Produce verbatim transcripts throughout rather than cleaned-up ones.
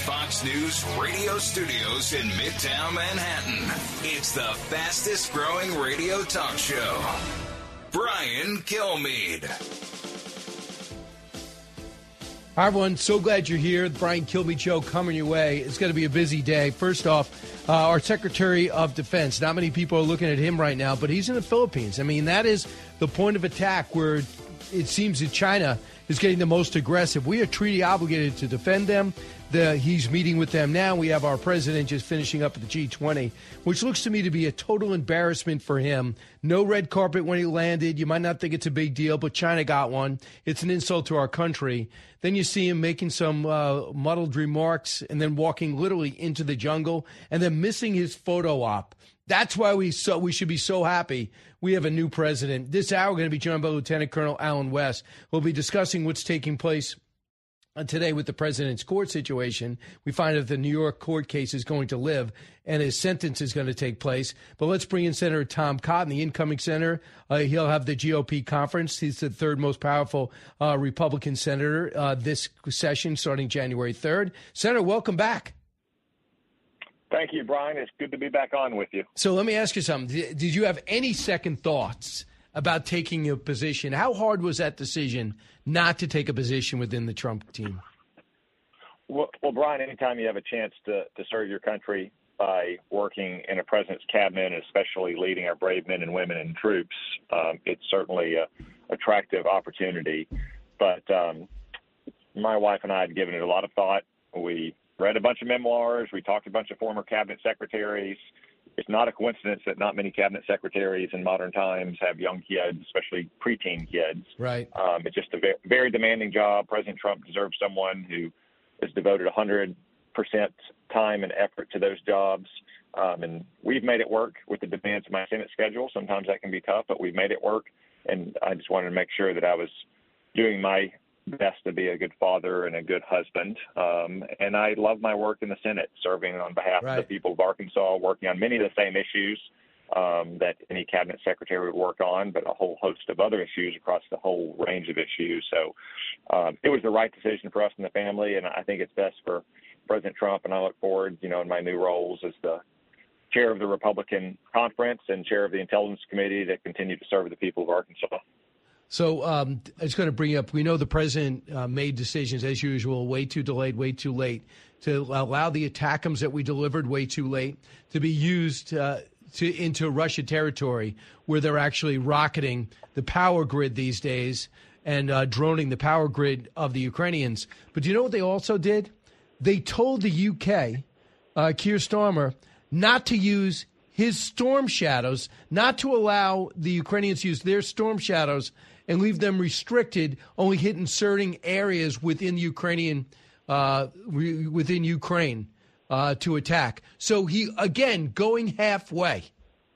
Fox News radio studios in Midtown Manhattan. It's the fastest growing radio talk show. Brian Kilmeade. Hi, everyone. So glad you're here. The Brian Kilmeade Show coming your way. It's going to be a busy day. First off, uh, our Secretary of Defense. Not many people are looking at him right now, but he's in the Philippines. I mean, that is the point of attack where it seems that China is getting the most aggressive. We are treaty obligated to defend them. The, he's meeting with them now. We have our president just finishing up at the G twenty, which looks to me to be a total embarrassment for him. No red carpet when he landed. You might not think it's a big deal, but China got one. It's an insult to our country. Then you see him making some uh, muddled remarks and then walking literally into the jungle and then missing his photo op. That's why we so we should be so happy we have a new president. This hour, we're going to be joined by Lieutenant Colonel Allen West. We'll be discussing what's taking place today with the president's court situation. We find out the New York court case is going to live and his sentence is going to take place. But let's bring in Senator Tom Cotton, the incoming senator. Uh, he'll have the G O P conference. He's the third most powerful uh, Republican senator uh, this session starting January third. Senator, welcome back. Thank you, Brian. It's good to be back on with you. So let me ask you something. Did you have any second thoughts about taking a position? How hard was that decision not to take a position within the Trump team? Well, well Brian, anytime you have a chance to, to serve your country by working in a president's cabinet, and especially leading our brave men and women and troops, um, it's certainly an attractive opportunity. But um, my wife and I had given it a lot of thought. We read a bunch of memoirs. We talked to a bunch of former cabinet secretaries. It's not a coincidence that not many cabinet secretaries in modern times have young kids, especially preteen kids. Right. Um, it's just a very, very demanding job. President Trump deserves someone who has devoted one hundred percent time and effort to those jobs. Um, and we've made it work with the demands of my Senate schedule. Sometimes that can be tough, but we've made it work. And I just wanted to make sure that I was doing my best to be a good father and a good husband. Um, and I love my work in the Senate, serving on behalf right. of the people of Arkansas, working on many of the same issues um, that any cabinet secretary would work on, but a whole host of other issues across the whole range of issues. So um, it was the right decision for us and the family, and I think it's best for President Trump. And I look forward, you know, in my new roles as the chair of the Republican Conference and chair of the Intelligence Committee to continue to serve the people of Arkansas. So um, I was going to bring up, we know the president uh, made decisions, as usual, way too delayed, way too late, to allow the ATACMS that we delivered way too late to be used uh, to into Russia territory where they're actually rocketing the power grid these days and uh, droning the power grid of the Ukrainians. But do you know what they also did? They told the U K, uh, Keir Starmer, not to use his storm shadows, not to allow the Ukrainians to use their storm shadows and leave them restricted, only hitting certain areas within Ukrainian, uh, re- within Ukraine uh, to attack. So he, again, going halfway.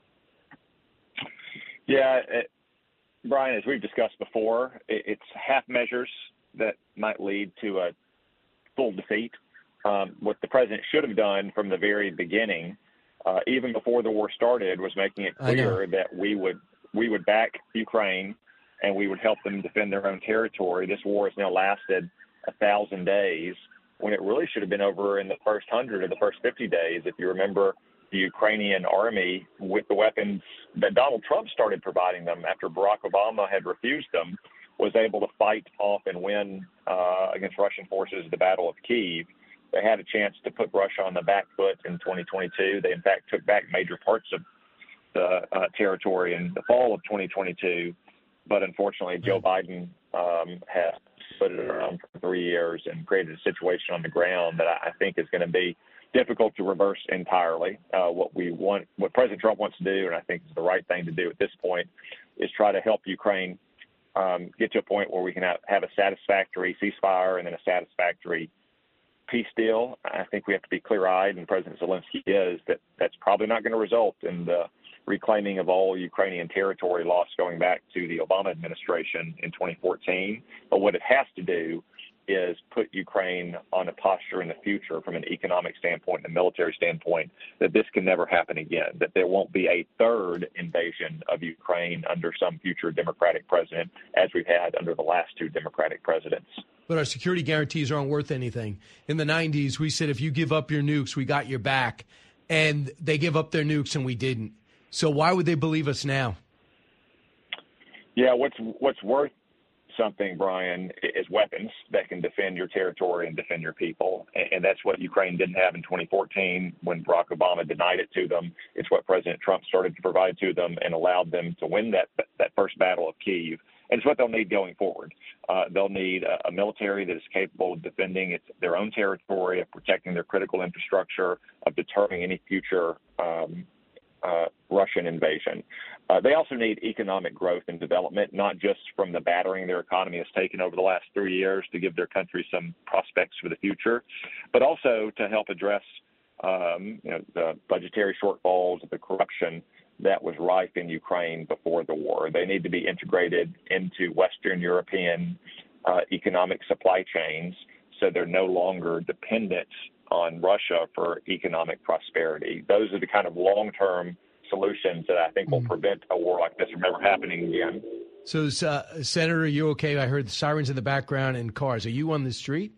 Yeah, it, Brian, as we've discussed before, it, it's half measures that might lead to a full defeat. Um, what the president should have done from the very beginning, uh, even before the war started, was making it clear that we would we would back Ukraine and we would help them defend their own territory. This war has now lasted a thousand days when it really should have been over in the first hundred or the first fifty days. If you remember, the Ukrainian army, with the weapons that Donald Trump started providing them after Barack Obama had refused them, was able to fight off and win uh, against Russian forces the Battle of Kyiv. They had a chance to put Russia on the back foot in twenty twenty-two. They, in fact, took back major parts of the uh, territory in the fall of twenty twenty-two. But unfortunately, Joe Biden um, has put it around for three years and created a situation on the ground that I think is going to be difficult to reverse entirely. Uh, what we want, what President Trump wants to do, and I think is the right thing to do at this point, is try to help Ukraine um, get to a point where we can have, have a satisfactory ceasefire and then a satisfactory peace deal. I think we have to be clear-eyed, and President Zelensky is, that that's probably not going to result in the reclaiming of all Ukrainian territory lost going back to the Obama administration in twenty fourteen. But what it has to do is put Ukraine on a posture in the future from an economic standpoint and a military standpoint that this can never happen again, that there won't be a third invasion of Ukraine under some future Democratic president as we've had under the last two Democratic presidents. but our security guarantees aren't worth anything. In the nineties, we said if you give up your nukes, we got your back. And they give up their nukes and we didn't. So why would they believe us now? Yeah, what's what's worth something, Brian, is weapons that can defend your territory and defend your people. And that's what Ukraine didn't have in twenty fourteen when Barack Obama denied it to them. It's what President Trump started to provide to them and allowed them to win that that first battle of Kyiv. And it's what they'll need going forward. Uh, they'll need a, a military that is capable of defending its, their own territory, of protecting their critical infrastructure, of deterring any future um, uh, Russian invasion. Uh, they also need economic growth and development, not just from the battering their economy has taken over the last three years to give their country some prospects for the future, but also to help address um, you know, the budgetary shortfalls, the corruption that was rife in Ukraine before the war. They need to be integrated into Western European uh, economic supply chains so they're no longer dependent on Russia for economic prosperity. Those are the kind of long-term solutions that I think will prevent a war like this from ever happening again. So, uh, Senator, are you okay? I heard the sirens in the background and cars. Are you on the street?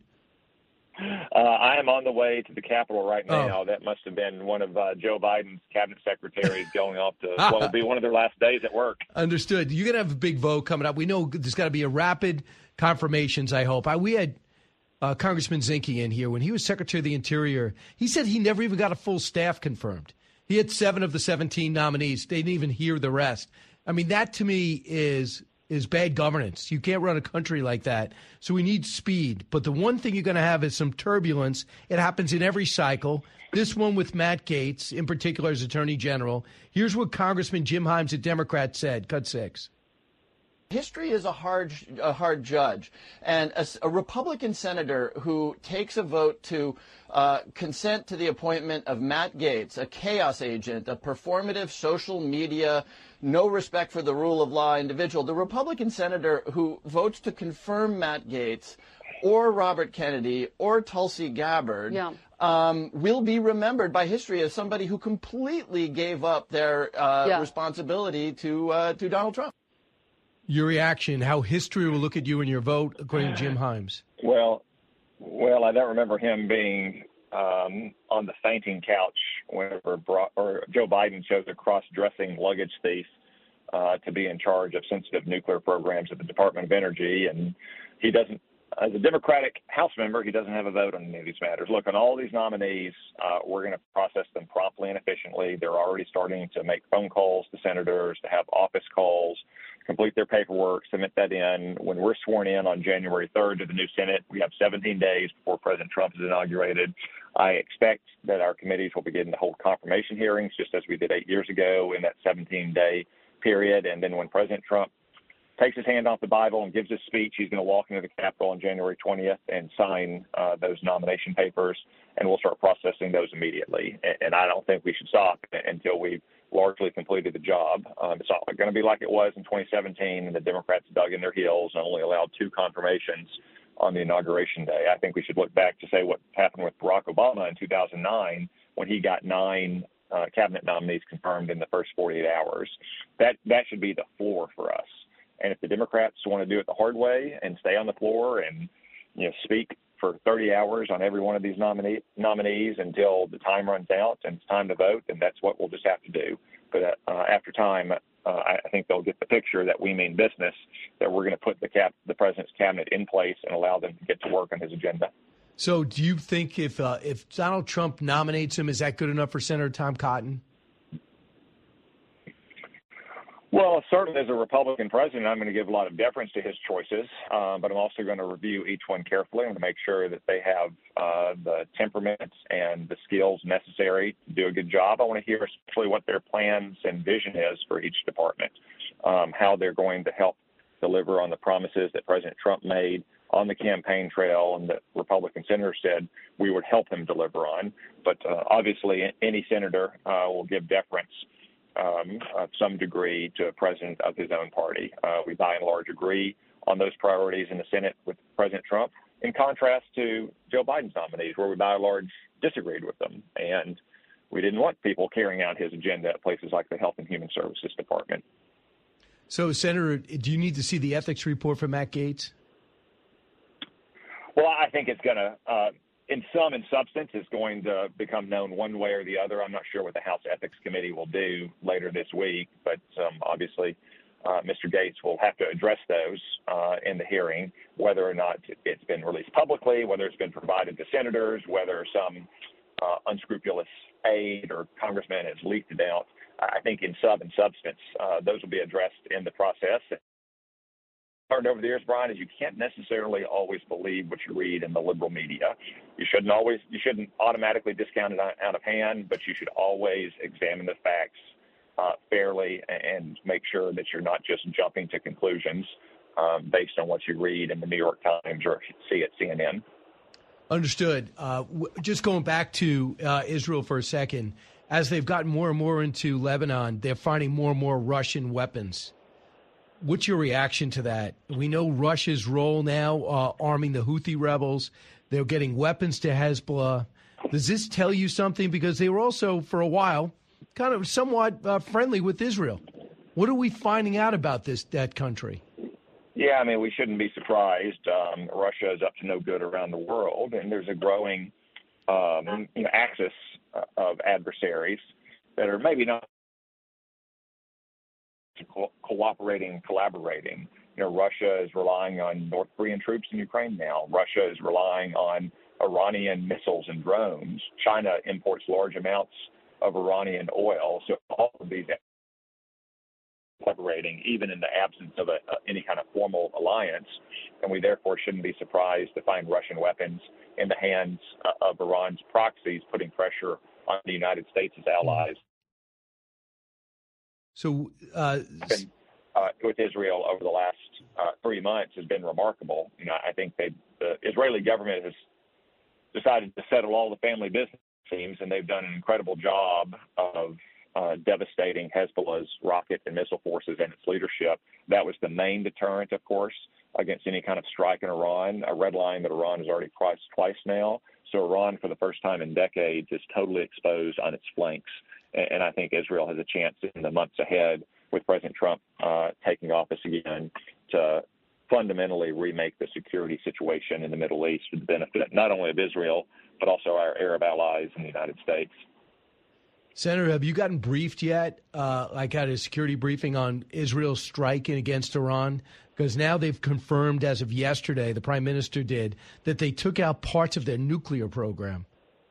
Uh, I am on the way to the Capitol right now. Oh. That must have been one of uh, Joe Biden's cabinet secretaries going off to what will be one of their last days at work. Understood. You're going to have a big vote coming up. We know there's got to be a rapid confirmations, I hope. I, we had uh, Congressman Zinke in here. When he was Secretary of the Interior, he said he never even got a full staff confirmed. He had seven of the seventeen nominees. They didn't even hear the rest. I mean, that to me is is bad governance. You can't run a country like that. So we need speed. But the one thing you're going to have is some turbulence. It happens in every cycle. This one with Matt Gaetz, in particular as Attorney General. Here's what Congressman Jim Himes, a Democrat, said. Cut six. History is a hard, a hard judge, and a, a Republican senator who takes a vote to uh, consent to the appointment of Matt Gaetz, a chaos agent, a performative social media, no respect for the rule of law individual, the Republican senator who votes to confirm Matt Gaetz or Robert Kennedy or Tulsi Gabbard yeah. um, will be remembered by history as somebody who completely gave up their uh, yeah. responsibility to uh, to Donald Trump. Your reaction, how history will look at you and your vote, according to Jim Himes. Well, well, I don't remember him being um, on the fainting couch whenever Bra- or Joe Biden chose a cross-dressing luggage thief uh, to be in charge of sensitive nuclear programs at the Department of Energy. And he doesn't, as a Democratic House member, he doesn't have a vote on any of these matters. Look, on all these nominees, uh, we're going to process them promptly and efficiently. They're already starting to make phone calls to senators, to have office calls, complete their paperwork, submit that in. When we're sworn in on January third to the new Senate, we have seventeen days before President Trump is inaugurated. I expect that our committees will begin to hold confirmation hearings, just as we did eight years ago in that seventeen-day period. And then when President Trump takes his hand off the Bible and gives his speech, he's going to walk into the Capitol on January twentieth and sign uh, those nomination papers, and we'll start processing those immediately. And, and I don't think we should stop until we've largely completed the job. Um, it's not going to be like it was in twenty seventeen, and the Democrats dug in their heels and only allowed two confirmations on the inauguration day. I think we should look back to say what happened with Barack Obama in two thousand nine when he got nine uh, cabinet nominees confirmed in the first forty-eight hours. That that should be the floor for us. And if the Democrats want to do it the hard way and stay on the floor and, you know, speak for thirty hours on every one of these nominee, nominees until the time runs out and it's time to vote, then that's what we'll just have to do. But uh, after time, uh, I think they'll get the picture that we mean business, that we're going to put the cap, the president's cabinet in place and allow them to get to work on his agenda. So do you think if uh, if Donald Trump nominates him, is that good enough for Senator Tom Cotton? Well, certainly as a Republican president, I'm going to give a lot of deference to his choices, uh, but I'm also going to review each one carefully and to make sure that they have uh, the temperament and the skills necessary to do a good job. I want to hear especially what their plans and vision is for each department, um, how they're going to help deliver on the promises that President Trump made on the campaign trail and that Republican senators said we would help him deliver on. But uh, obviously, any senator uh, will give deference Um, of some degree to a president of his own party. Uh, we by and large agree on those priorities in the Senate with President Trump, in contrast to Joe Biden's nominees, where we by and large disagreed with them. And we didn't want people carrying out his agenda at places like the Health and Human Services Department. So, Senator, do you need to see the ethics report from Matt Gaetz? Well, I think it's going to, uh, in sum and substance, it's going to become known one way or the other. I'm not sure what the House Ethics Committee will do later this week, but um, obviously uh, Mister Gates will have to address those uh, in the hearing, whether or not it's been released publicly, whether it's been provided to senators, whether some uh, unscrupulous aide or congressman has leaked it out. I think in sub and substance, uh, those will be addressed in the process. Learned over the years, Brian, is you can't necessarily always believe what you read in the liberal media. You shouldn't always, you shouldn't automatically discount it out of hand, but you should always examine the facts uh, fairly and make sure that you're not just jumping to conclusions um, based on what you read in the New York Times or see at C N N. Understood. Uh, w- just going back to uh, Israel for a second, as they've gotten more and more into Lebanon, they're finding more and more Russian weapons. What's your reaction to that? We know Russia's role now, uh, arming the Houthi rebels. They're getting weapons to Hezbollah. Does this tell you something? Because they were also, for a while, kind of somewhat uh, friendly with Israel. What are we finding out about this that country? Yeah, I mean, we shouldn't be surprised. Um, Russia is up to no good around the world, and there's a growing um, you know, axis of adversaries that are maybe not Co- cooperating, collaborating. You know, Russia is relying on North Korean troops in Ukraine now. Russia is relying on Iranian missiles and drones. China imports large amounts of Iranian oil. So all of these collaborating, even in the absence of a, uh, any kind of formal alliance, and we therefore shouldn't be surprised to find Russian weapons in the hands uh, of Iran's proxies, putting pressure on the United States' allies. So, uh, been, uh, with Israel over the last uh, three months has been remarkable. You know, I think they, the Israeli government has decided to settle all the family business teams, and they've done an incredible job of uh, devastating Hezbollah's rocket and missile forces and its leadership. That was the main deterrent, of course, against any kind of strike in Iran, a red line that Iran has already crossed twice now. So Iran, for the first time in decades, is totally exposed on its flanks. And I think Israel has a chance in the months ahead, with President Trump uh, taking office again, to fundamentally remake the security situation in the Middle East for the benefit not only of Israel, but also our Arab allies in the United States. Senator, have you gotten briefed yet, uh, like at a security briefing on Israel's strike against Iran? Because now they've confirmed as of yesterday, the prime minister did, that they took out parts of their nuclear program.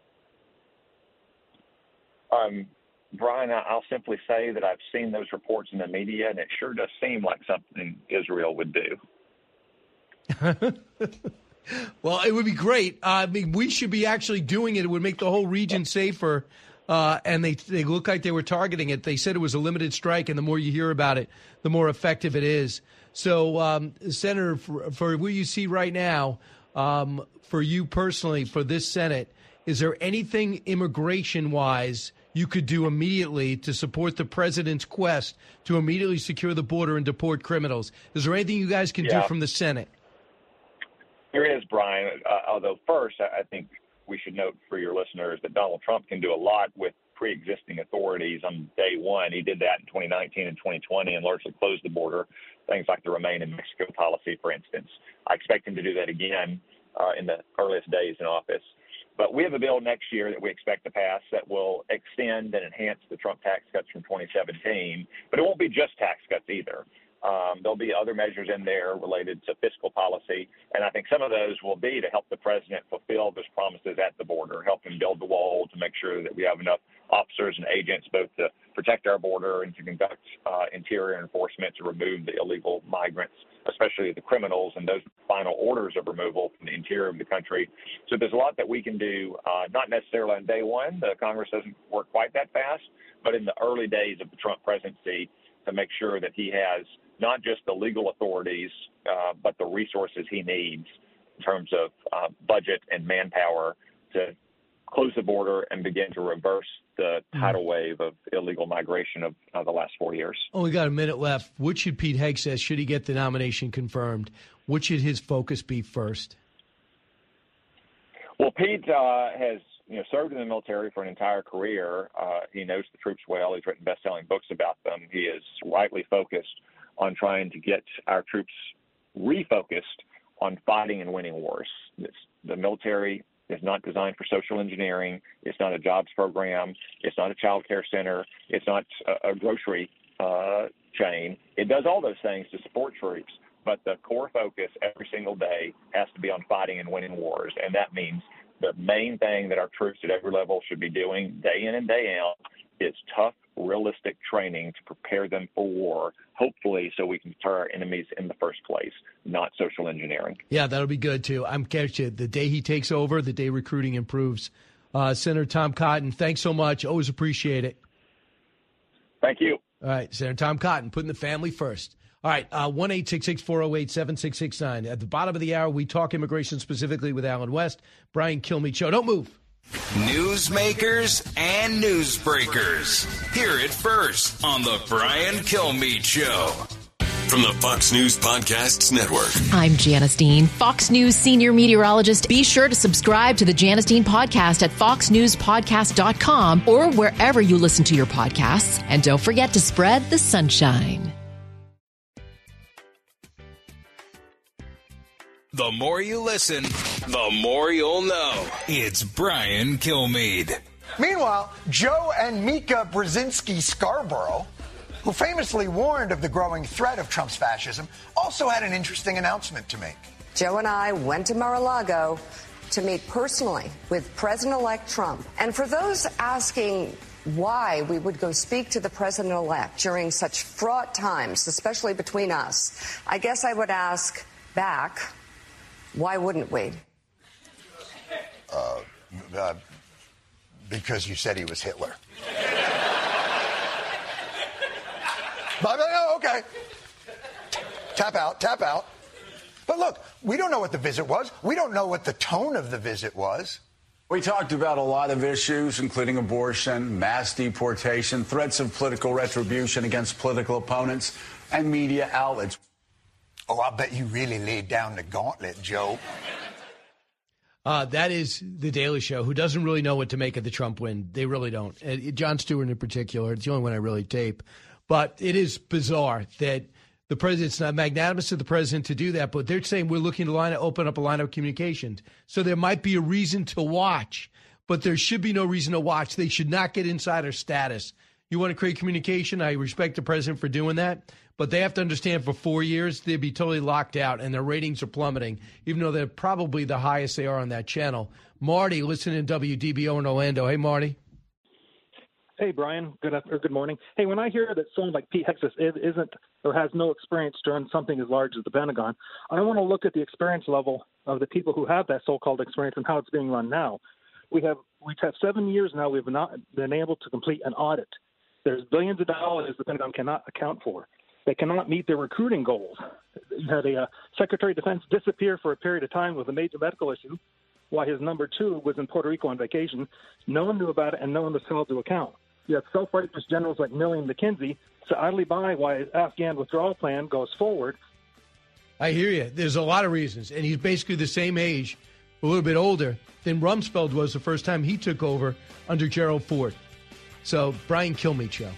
Um, Brian, I'll simply say that I've seen those reports in the media, and it sure does seem like something Israel would do. Well, it would be great. Uh, I mean, we should be actually doing it. It would make the whole region safer. Uh, and they they look like they were targeting it. They said it was a limited strike, and the more you hear about it, the more effective it is. So, um, Senator, for, for what you see right now, um, for you personally, for this Senate, is there anything immigration-wise you could do immediately to support the president's quest to immediately secure the border and deport criminals? Is there anything you guys can yeah. do from the Senate? There is, Brian. Uh, although first, I think we should note for your listeners that Donald Trump can do a lot with pre-existing authorities on day one. He did that in twenty nineteen and twenty twenty and largely closed the border, things like the Remain in Mexico policy, for instance. I expect him to do that again uh, in the earliest days in office. But we have a bill next year that we expect to pass that will extend and enhance the Trump tax cuts from twenty seventeen. But it won't be just tax cuts either. Um, there'll be other measures in there related to fiscal policy, and I think some of those will be to help the president fulfill his promises at the border, help him build the wall to make sure that we have enough officers and agents both to protect our border and to conduct uh, interior enforcement to remove the illegal migrants, especially the criminals, and those final orders of removal from the interior of the country. So there's a lot that we can do, uh, not necessarily on day one. The Congress doesn't work quite that fast, but in the early days of the Trump presidency, to make sure that he has not just the legal authorities, uh, but the resources he needs in terms of uh, budget and manpower to close the border and begin to reverse the tidal wave of illegal migration of uh, the last four years. Only got a minute left. What should Pete Hegseth, should he get the nomination confirmed, what should his focus be first? Well, Pete uh, has you know, served in the military for an entire career. Uh, he knows the troops well. He's written best-selling books about them. He is rightly focused on trying to get our troops refocused on fighting and winning wars. It's, the military is not designed for social engineering. It's not a jobs program. It's not a child care center. It's not a, a grocery uh, chain. It does all those things to support troops, but the core focus every single day has to be on fighting and winning wars, and that means the main thing that our troops at every level should be doing day in and day out is tough, realistic training to prepare them for war, hopefully so we can deter our enemies in the first place, not social engineering. Yeah, that'll be good, too. I'm catching it. The day he takes over, the day recruiting improves. Uh, Senator Tom Cotton, thanks so much. Always appreciate it. Thank you. All right, Senator Tom Cotton, putting the family first. All right, uh, one eight six six, four oh eight, seven six six nine. At the bottom of the hour, we talk immigration specifically with Alan West. Brian Kilmeade Show. Don't move. Newsmakers and newsbreakers. Hear it first on the Brian Kilmeade Show. From the Fox News Podcasts Network. I'm Janice Dean, Fox News senior meteorologist. Be sure to subscribe to the Janice Dean podcast at fox news podcast dot com or wherever you listen to your podcasts. And don't forget to spread the sunshine. The more you listen, the more you'll know. It's Brian Kilmeade. Meanwhile, Joe and Mika Brzezinski Scarborough, who famously warned of the growing threat of Trump's fascism, also had an interesting announcement to make. Joe and I went to Mar-a-Lago to meet personally with President-elect Trump. And for those asking why we would go speak to the president-elect during such fraught times, especially between us, I guess I would ask back, why wouldn't we? Uh, uh, because you said he was Hitler. But, oh, okay. Tap out, tap out. But look, we don't know what the visit was. We don't know what the tone of the visit was. We talked about a lot of issues, including abortion, mass deportation, threats of political retribution against political opponents, and media outlets. Oh, I bet you really laid down the gauntlet, Joe. Uh, that is The Daily Show, who doesn't really know what to make of the Trump win. They really don't. Uh, Jon Stewart in particular. It's the only one I really tape. But it is bizarre that the president's not magnanimous of the president to do that, but they're saying we're looking to line open up a line of communications. So there might be a reason to watch, but there should be no reason to watch. They should not get insider status. You want to create communication? I respect the president for doing that. But they have to understand for four years, they'd be totally locked out, and their ratings are plummeting, even though they're probably the highest they are on that channel. Marty, listening to W D B O in Orlando. Hey, Marty. Hey, Brian. Good after, or good morning. Hey, when I hear that someone like Pete Hegseth isn't or has no experience during something as large as the Pentagon, I want to look at the experience level of the people who have that so-called experience and how it's being run now. We have we have seven years now. We've not been able to complete an audit. There's billions of dollars the Pentagon cannot account for. They cannot meet their recruiting goals. You had a uh, Secretary of Defense disappear for a period of time with a major medical issue, while his number two was in Puerto Rico on vacation. No one knew about it, and no one was held to account. You have self-righteous generals like Milley and McKenzie to idly by while his Afghan withdrawal plan goes forward. I hear you. There's a lot of reasons, and he's basically the same age, a little bit older, than Rumsfeld was the first time he took over under Gerald Ford. So, Brian Kilmeade Show.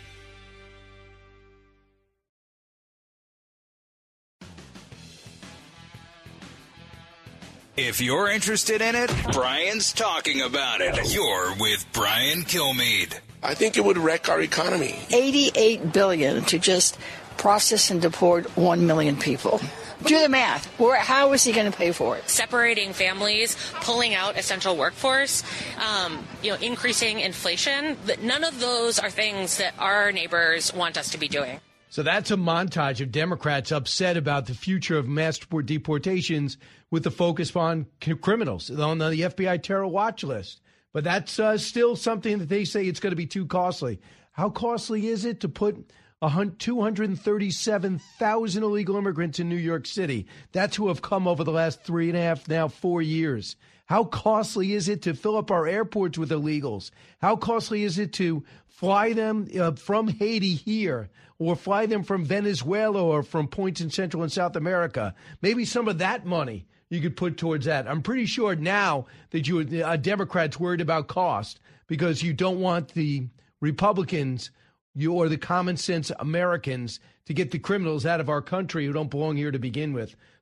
If you're interested in it, Brian's talking about it. You're with Brian Kilmeade. I think it would wreck our economy. eighty-eight billion dollars to just process and deport one million people. Do the math. Where, how is he going to pay for it? Separating families, pulling out essential workforce, um, you know, increasing inflation. None of those are things that our neighbors want us to be doing. So that's a montage of Democrats upset about the future of mass deportations with the focus on criminals on the F B I terror watch list. But that's uh, still something that they say it's going to be too costly. How costly is it to put two hundred thirty-seven thousand illegal immigrants in New York City? That's who have come over the last three and a half, now four years. How costly is it to fill up our airports with illegals? How costly is it to fly them uh, from Haiti here or fly them from Venezuela or from points in Central and South America? Maybe some of that money you could put towards that. I'm pretty sure now that you uh, Democrats worried about cost because you don't want the Republicans you or the common sense Americans to get the criminals out of our country who don't belong here to begin with.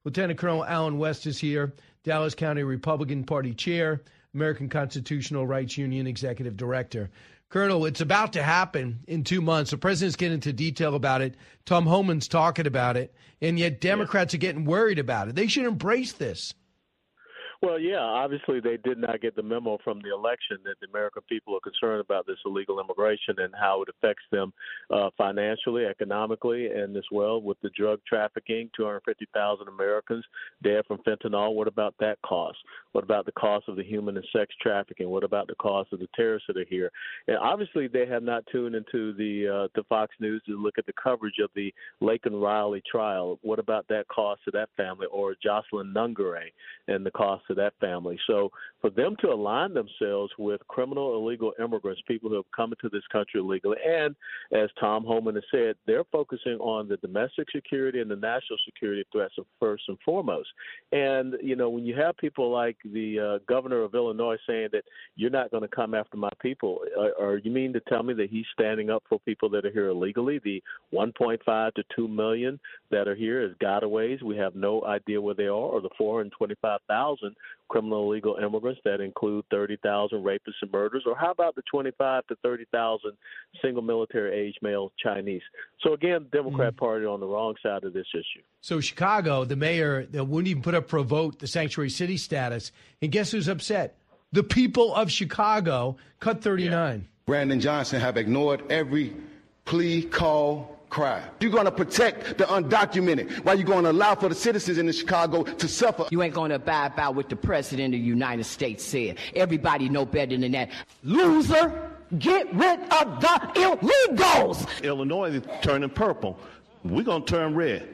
Lieutenant Colonel Alan West is here, Dallas County Republican Party Chair, American Constitutional Rights Union Executive Director. Colonel, it's about to happen in two months. The president's getting into detail about it. Tom Homan's talking about it, and yet Democrats yeah. are getting worried about it. They should embrace this. Well, yeah, obviously they did not get the memo from the election that the American people are concerned about this illegal immigration and how it affects them uh, financially, economically, and as well with the drug trafficking, two hundred fifty thousand Americans dead from fentanyl. What about that cost? What about the cost of the human and sex trafficking? What about the cost of the terrorists that are here? And obviously they have not tuned into the uh, to Fox News to look at the coverage of the Laken Riley trial. What about that cost to that family, or Jocelyn Nungare and the cost to that family? So for them to align themselves with criminal illegal immigrants, people who have come into this country illegally, and as Tom Homan has said, they're focusing on the domestic security and the national security threats first and foremost. And, you know, when you have people like the uh, governor of Illinois saying that you're not going to come after my people, or, or you mean to tell me that he's standing up for people that are here illegally, the one point five to two million that are here as gotaways? We have no idea where they are, or the four hundred twenty-five thousand criminal illegal immigrants that include thirty thousand rapists and murderers, or how about the twenty-five to thirty thousand single military age male Chinese? So again, the Democrat mm-hmm. Party on the wrong side of this issue. So Chicago, the mayor, they wouldn't even put up for a vote the sanctuary city status, and guess who's upset? The people of Chicago. Cut thirty-nine. Yeah. Brandon Johnson have ignored every plea, call, cry. You're going to protect the undocumented while you're going to allow for the citizens in Chicago to suffer. You ain't going to abide by what the president of the United States said. Everybody know better than that. Loser, get rid of the illegals. Illinois is turning purple. We're going to turn red.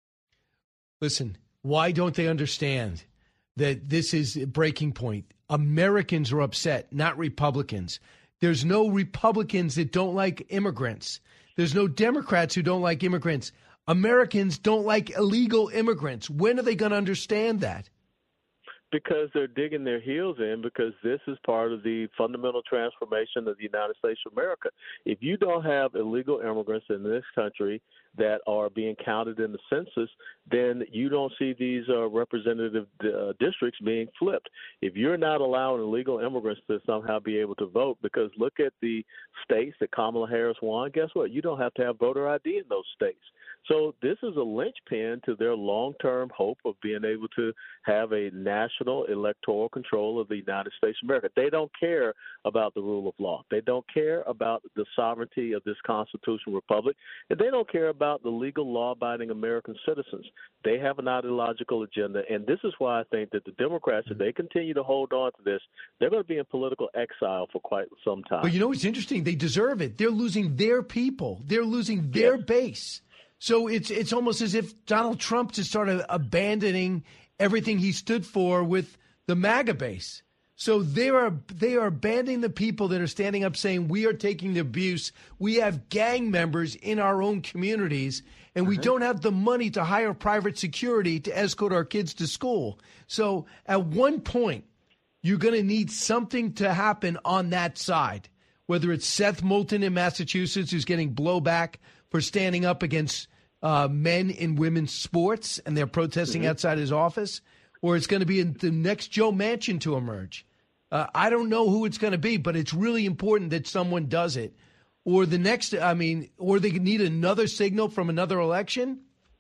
Listen, why don't they understand that this is a breaking point? Americans are upset, not Republicans. There's no Republicans that don't like immigrants. There's no Democrats who don't like immigrants. Americans don't like illegal immigrants. When are they going to understand that? Because they're digging their heels in, because this is part of the fundamental transformation of the United States of America. If you don't have illegal immigrants in this country that are being counted in the census, then you don't see these uh, representative uh, districts being flipped. If you're not allowing illegal immigrants to somehow be able to vote, because look at the states that Kamala Harris won, guess what? You don't have to have voter I D in those states. So this is a linchpin to their long-term hope of being able to have a national electoral control of the United States of America. They don't care about the rule of law. They don't care about the sovereignty of this constitutional republic. And they don't care about the legal, law-abiding American citizens. They have an ideological agenda. And this is why I think that the Democrats, if they continue to hold on to this, they're going to be in political exile for quite some time. But you know what's interesting? They deserve it. They're losing their people. They're losing their yes. base. So it's it's almost as if Donald Trump just started abandoning everything he stood for with the MAGA base. So they are they are abandoning the people that are standing up saying we are taking the abuse. We have gang members in our own communities, and we uh-huh. don't have the money to hire private security to escort our kids to school. So at one point, you're going to need something to happen on that side, whether it's Seth Moulton in Massachusetts who's getting blowback for standing up against uh, men in women's sports and they're protesting mm-hmm. outside his office, or it's going to be the next Joe Manchin to emerge. Uh, I don't know who it's going to be, but it's really important that someone does it. Or the next, I mean, or they need another signal from another election.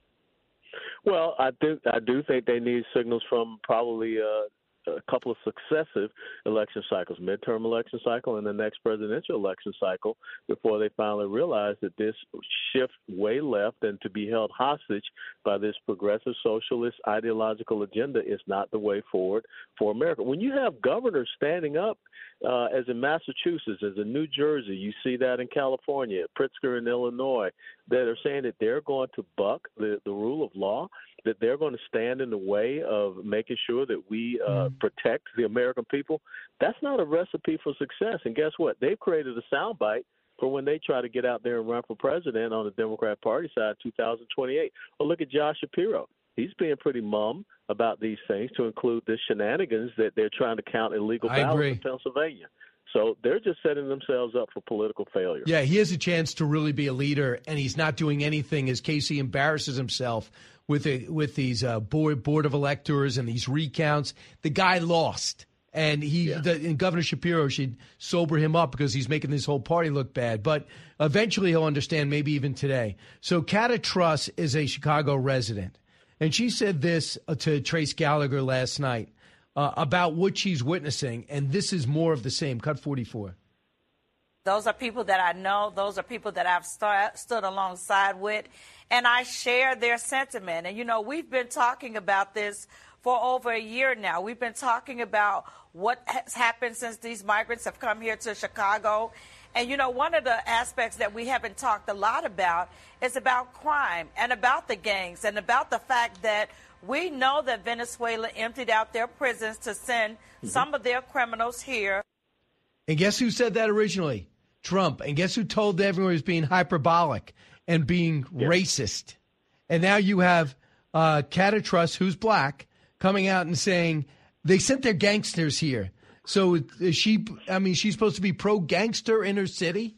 Well, I do, I do think they need signals from probably uh, a couple of successive election cycles, midterm election cycle and the next presidential election cycle, before they finally realize that this shift way left and to be held hostage by this progressive socialist ideological agenda is not the way forward for America. When you have governors standing up, uh, as in Massachusetts, as in New Jersey, you see that in California, Pritzker in Illinois, that are saying that they're going to buck the, the rule of law, that they're going to stand in the way of making sure that we uh, protect the American people. That's not a recipe for success. And guess what? They've created a soundbite for when they try to get out there and run for president on the Democrat Party side in two thousand twenty-eight. Well, look at Josh Shapiro. He's being pretty mum about these things, to include the shenanigans that they're trying to count illegal ballots in Pennsylvania. So they're just setting themselves up for political failure. Yeah, he has a chance to really be a leader, and he's not doing anything as Casey embarrasses himself with a, with these uh, board board of electors and these recounts. The guy lost, and he yeah. the, and Governor Shapiro should sober him up because he's making this whole party look bad. But eventually he'll understand, maybe even today. So Kata Truss is a Chicago resident, and she said this to Trace Gallagher last night uh, about what she's witnessing, and this is more of the same. Cut forty-four. Those are people that I know. Those are people that I've st- stood alongside with, and I share their sentiment. And, you know, we've been talking about this for over a year now. We've been talking about what has happened since these migrants have come here to Chicago. And, you know, one of the aspects that we haven't talked a lot about is about crime and about the gangs and about the fact that we know that Venezuela emptied out their prisons to send mm-hmm. some of their criminals here. And guess who said that originally? Trump. And guess who told everyone he was being hyperbolic and being yeah. racist? And now you have uh, Kata Truss, who's black, coming out and saying they sent their gangsters here. So is she, I mean, she's supposed to be pro-gangster in her city?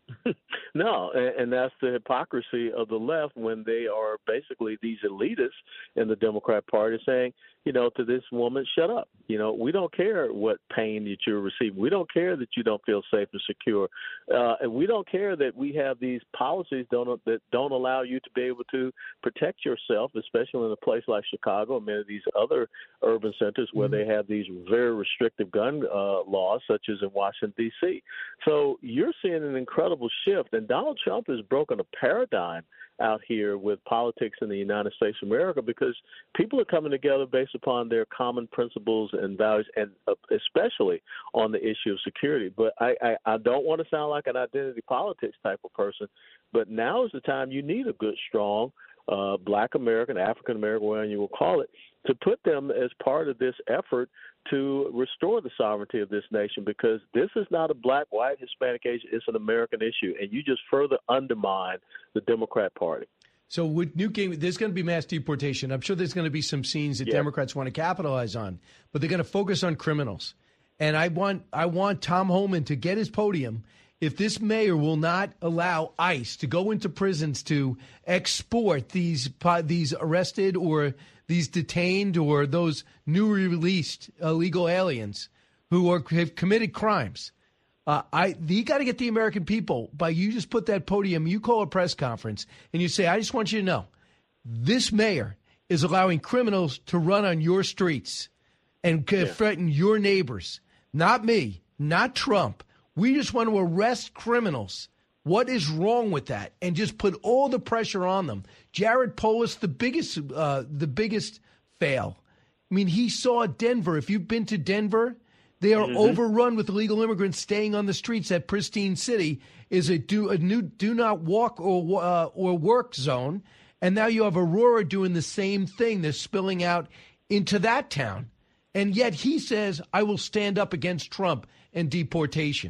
No, and, and that's the hypocrisy of the left when they are basically these elitists in the Democrat Party saying, you know, to this woman, shut up. You know, we don't care what pain that you're receiving. We don't care that you don't feel safe and secure. Uh, and we don't care that we have these policies don't, that don't allow you to be able to protect yourself, especially in a place like Chicago and many of these other urban centers where mm-hmm. they have these very restrictive gun uh, laws, such as in Washington, D C. So you're seeing an incredible shift. And Donald Trump has broken a paradigm out here with politics in the United States of America because people are coming together based upon their common principles and values, and especially on the issue of security. But I, I, I don't want to sound like an identity politics type of person, but now is the time you need a good, strong uh, black American, African American, whatever you will call it, to put them as part of this effort to restore the sovereignty of this nation, because this is not a black, white, Hispanic issue. It's an American issue, and you just further undermine the Democrat Party. So with Newt Gingrich, there's going to be mass deportation. I'm sure there's going to be some scenes that yeah. Democrats want to capitalize on, but they're going to focus on criminals. And I want I want Tom Homan to get his podium. If this mayor will not allow ICE to go into prisons to export these these arrested or these detained or those newly released illegal aliens who are, have committed crimes, uh, I you got to get the American people by you just put that podium, you call a press conference, and you say, I just want you to know, this mayor is allowing criminals to run on your streets and yeah. threaten your neighbors. Not me, not Trump. We just want to arrest criminals. What is wrong with that? And just put all the pressure on them. Jared Polis, the biggest, uh, the biggest fail. I mean, he saw Denver. If you've been to Denver, they are mm-hmm. overrun with illegal immigrants staying on the streets. That pristine city is a do a new do not walk or uh, or work zone. And now you have Aurora doing the same thing. They're spilling out into that town. And yet he says, I will stand up against Trump and deportation.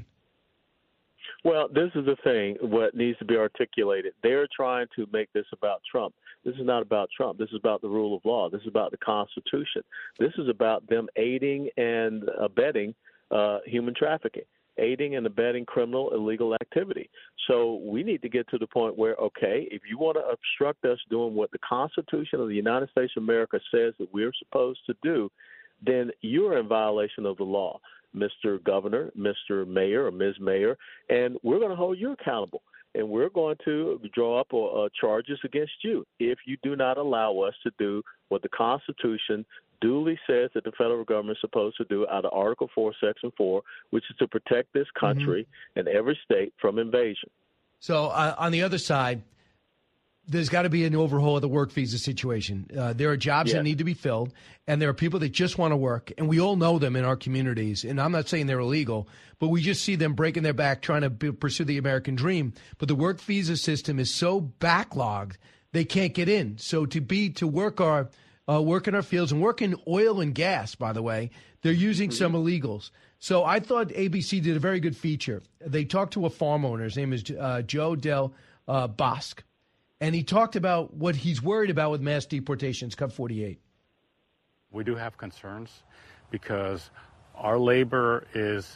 Well, this is the thing, what needs to be articulated. They're trying to make this about Trump. This is not about Trump. This is about the rule of law. This is about the Constitution. This is about them aiding and abetting uh, human trafficking, aiding and abetting criminal illegal activity. So we need to get to the point where, okay, if you want to obstruct us doing what the Constitution of the United States of America says that we're supposed to do, then you're in violation of the law, Mister Governor, Mister Mayor, or Miz Mayor, and we're going to hold you accountable. And we're going to draw up uh, charges against you if you do not allow us to do what the Constitution duly says that the federal government is supposed to do out of Article four, Section four, which is to protect this country mm-hmm. and every state from invasion. So uh, on the other side, there's got to be an overhaul of the work visa situation. Uh, there are jobs yeah. that need to be filled, and there are people that just want to work, and we all know them in our communities. And I'm not saying they're illegal, but we just see them breaking their back trying to be, pursue the American dream. But the work visa system is so backlogged, they can't get in. So to be to work our uh, work in our fields and work in oil and gas, by the way, they're using mm-hmm. some illegals. So I thought A B C did a very good feature. They talked to a farm owner. His name is uh, Joe Del uh, Bosque. And he talked about what he's worried about with mass deportations. Cut forty-eight. We do have concerns because our labor is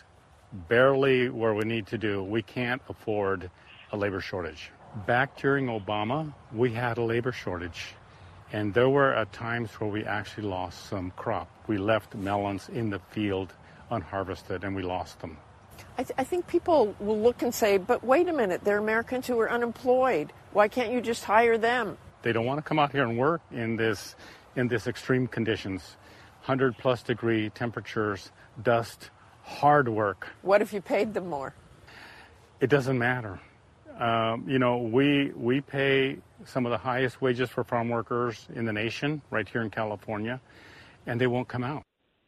barely where we need to do. We can't afford a labor shortage. Back during Obama, we had a labor shortage, and there were at times where we actually lost some crop. We left melons in the field unharvested, and we lost them. I, th- I think people will look and say, but wait a minute, they're Americans who are unemployed. Why can't you just hire them? They don't want to come out here and work in this in this extreme conditions, one hundred plus degree temperatures, dust, hard work. What if you paid them more? It doesn't matter. Um, you know, we we pay some of the highest wages for farm workers in the nation right here in California, and they won't come out.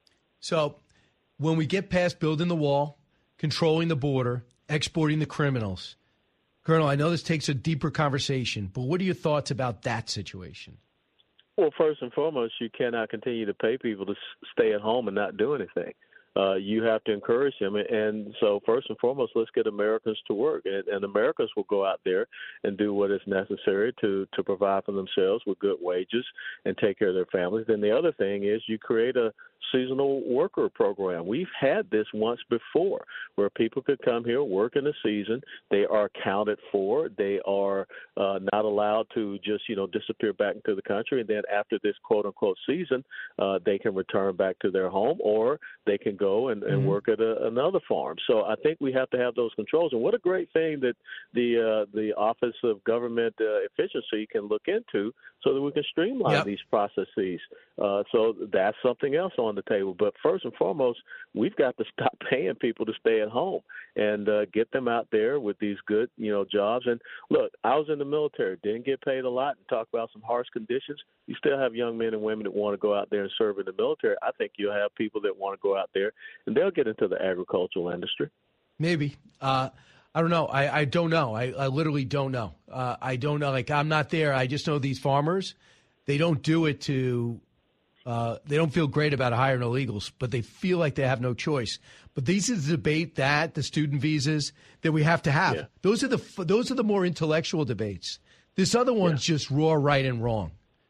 So when we get past building the wall, controlling the border, exporting the criminals, Colonel, I know this takes a deeper conversation, but what are your thoughts about that situation? Well, first and foremost, you cannot continue to pay people to stay at home and not do anything. Uh, you have to encourage them. And so first and foremost, let's get Americans to work. And, and Americans will go out there and do what is necessary to, to provide for themselves with good wages and take care of their families. Then the other thing is you create a seasonal worker program. We've had this once before where people could come here, work in the season. They are accounted for. They are uh, not allowed to just, you know, disappear back into the country. And then after this quote unquote season, uh, they can return back to their home, or they can go and, and mm-hmm. work at a, another farm. So I think we have to have those controls. And what a great thing that the uh, the Office of Government uh, Efficiency can look into so that we can streamline yep. these processes. Uh, so that's something else on the table. But first and foremost, we've got to stop paying people to stay at home and uh, get them out there with these good, you know, jobs. And look, I was in the military, didn't get paid a lot, and talk about some harsh conditions. You still have young men and women that want to go out there and serve in the military. I think you'll have people that want to go out there, and they'll get into the agricultural industry. Maybe. Uh, I don't know. I, I don't know. I, I literally don't know. Uh, I don't know. Like, I'm not there. I just know these farmers, they don't do it to uh, – they don't feel great about hiring illegals, but they feel like they have no choice. But this is the debate that the student visas that we have to have. Yeah. Those are the those are the more intellectual debates. This other one's yeah. just raw right and wrong.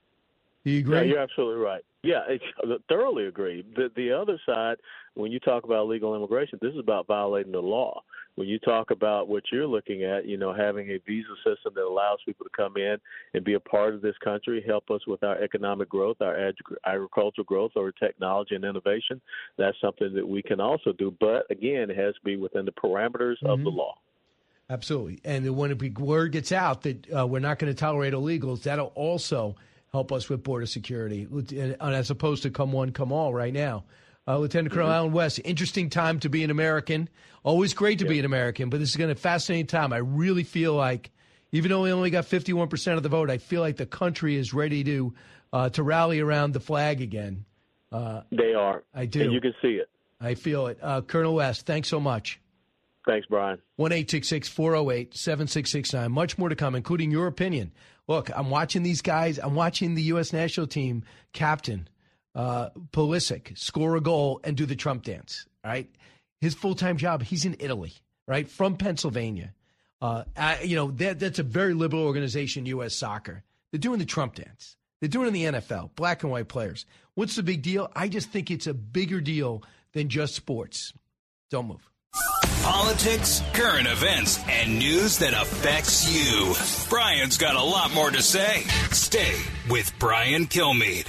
Do you agree? Yeah, you're absolutely right. Yeah, I thoroughly agree. The, the other side, when you talk about illegal immigration, this is about violating the law. When you talk about what you're looking at, you know, having a visa system that allows people to come in and be a part of this country, help us with our economic growth, our ag- agricultural growth, or technology and innovation, that's something that we can also do. But, again, it has to be within the parameters mm-hmm. of the law. Absolutely. And when a word gets out that uh, we're not going to tolerate illegals, that'll also help us with border security, as opposed to come one, come all right now. Uh, Lieutenant Colonel mm-hmm. Allen West, interesting time to be an American. Always great to yeah. be an American, but this is going to be a fascinating time. I really feel like, even though we only got fifty-one percent of the vote, I feel like the country is ready to uh, to rally around the flag again. Uh, they are. I do. And you can see it. I feel it. Uh, Colonel West, thanks so much. Thanks, Brian. one eight six six, four oh eight, seven six six nine. Much more to come, including your opinion. Look, I'm watching these guys. I'm watching the U S national team captain, uh, Pulisic, score a goal and do the Trump dance, right? His full-time job, he's in Italy, right, from Pennsylvania. Uh, I, you know, that, that's a very liberal organization, U S Soccer. They're doing the Trump dance. They're doing it in the N F L, black and white players. What's the big deal? I just think it's a bigger deal than just sports. Don't move. Politics, current events, and news that affects you. Brian's got a lot more to say. Stay with Brian Kilmeade.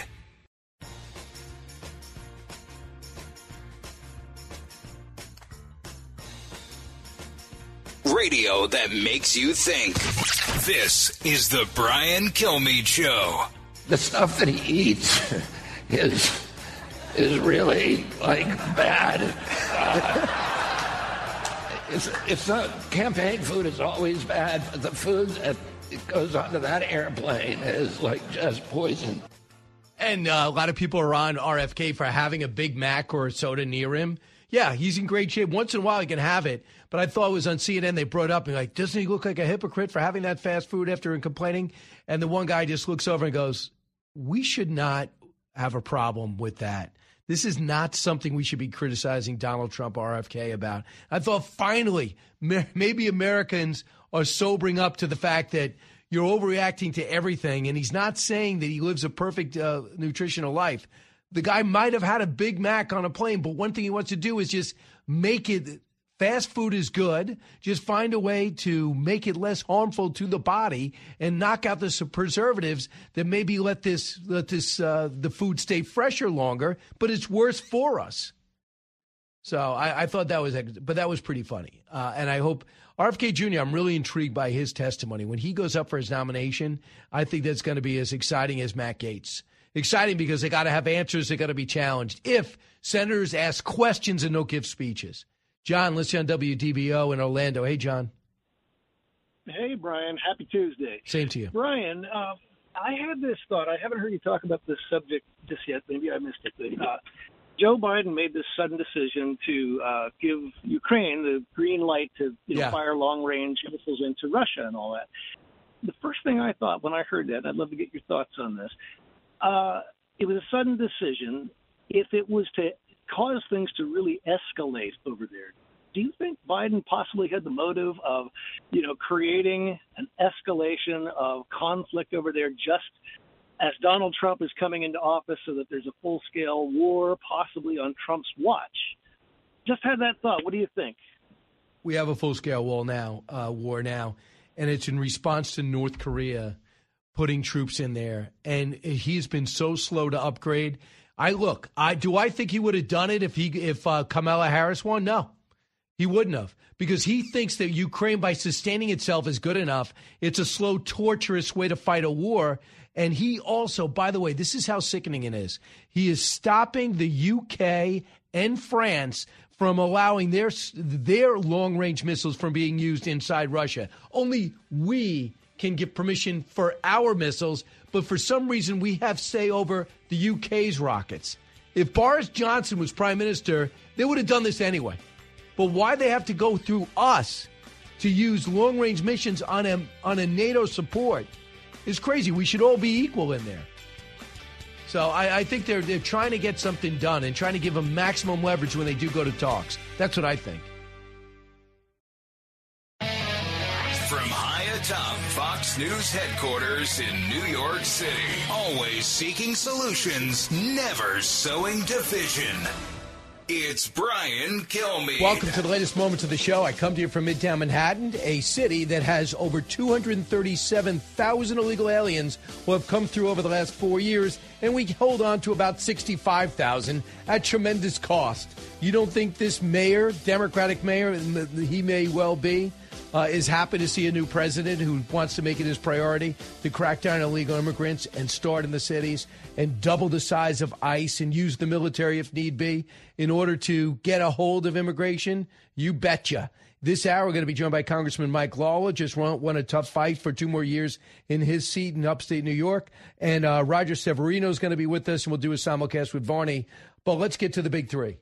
Radio that makes you think. This is the Brian Kilmeade Show. The stuff that he eats is is really like bad. Uh, It's, it's not, campaign food is always bad, but the food that goes onto that airplane is like just poison. And uh, a lot of people are on R F K for having a Big Mac or a soda near him. Yeah, he's in great shape. Once in a while he can have it, but I thought it was on C N N they brought up and like, doesn't he look like a hypocrite for having that fast food after and complaining? And the one guy just looks over and goes, we should not have a problem with that. This is not something we should be criticizing Donald Trump, R F K, about. I thought finally maybe Americans are sobering up to the fact that you're overreacting to everything, and he's not saying that he lives a perfect uh, nutritional life. The guy might have had a Big Mac on a plane, but one thing he wants to do is just make it Fast food is good. Just find a way to make it less harmful to the body and knock out the preservatives that maybe let this let this uh, the food stay fresher longer, but it's worse for us. So I, I thought that was, but that was pretty funny. Uh, and I hope R F K Junior, I'm really intrigued by his testimony. When he goes up for his nomination, I think that's going to be as exciting as Matt Gaetz. Exciting because they got to have answers. They got to be challenged. If senators ask questions and don't give speeches. John, let's see on W D B O in Orlando. Hey, John. Hey, Brian. Happy Tuesday. Same to you. Brian, uh, I had this thought. I haven't heard you talk about this subject just yet. Maybe I missed it. But, uh, Joe Biden made this sudden decision to uh, give Ukraine the green light to you know, Yeah. fire long-range missiles into Russia and all that. The first thing I thought when I heard that, and I'd love to get your thoughts on this, uh, it was a sudden decision. If it was to cause things to really escalate over there, do you think Biden possibly had the motive of, you know, creating an escalation of conflict over there just as Donald Trump is coming into office so that there's a full-scale war possibly on Trump's watch? Just had that thought. What do you think? We have a full-scale war now, uh, war now, and it's in response to North Korea putting troops in there. And he's been so slow to upgrade. I look, I do I think he would have done it if he if uh, Kamala Harris won? No, he wouldn't have, because he thinks that Ukraine, by sustaining itself, is good enough. It's a slow, torturous way to fight a war. And he also, by the way, this is how sickening it is. He is stopping the U K and France from allowing their their long-range missiles from being used inside Russia. Only we can give permission for our missiles, but for some reason we have say over the U K's rockets. If Boris Johnson was prime minister, they would have done this anyway. But why they have to go through us to use long-range missions on a, on a NATO support is crazy. We should all be equal in there. So I, I think they're they're trying to get something done and trying to give them maximum leverage when they do go to talks. That's what I think. From high atop Fox News headquarters in New York City, always seeking solutions, never sowing division. It's Brian Kilmeade. Welcome to the latest moments of the show. I come to you from Midtown Manhattan, a city that has over two hundred thirty-seven thousand illegal aliens who have come through over the last four years, and we hold on to about sixty-five thousand at tremendous cost. You don't think this mayor, Democratic mayor, and he may well be, Uh, is happy to see a new president who wants to make it his priority to crack down on illegal immigrants and start in the cities and double the size of ICE and use the military if need be in order to get a hold of immigration? You betcha. This hour, we're going to be joined by Congressman Mike Lawler, just won, won a tough fight for two more years in his seat in upstate New York. And uh, Roger Severino is going to be with us, and we'll do a simulcast with Varney. But let's get to the big three.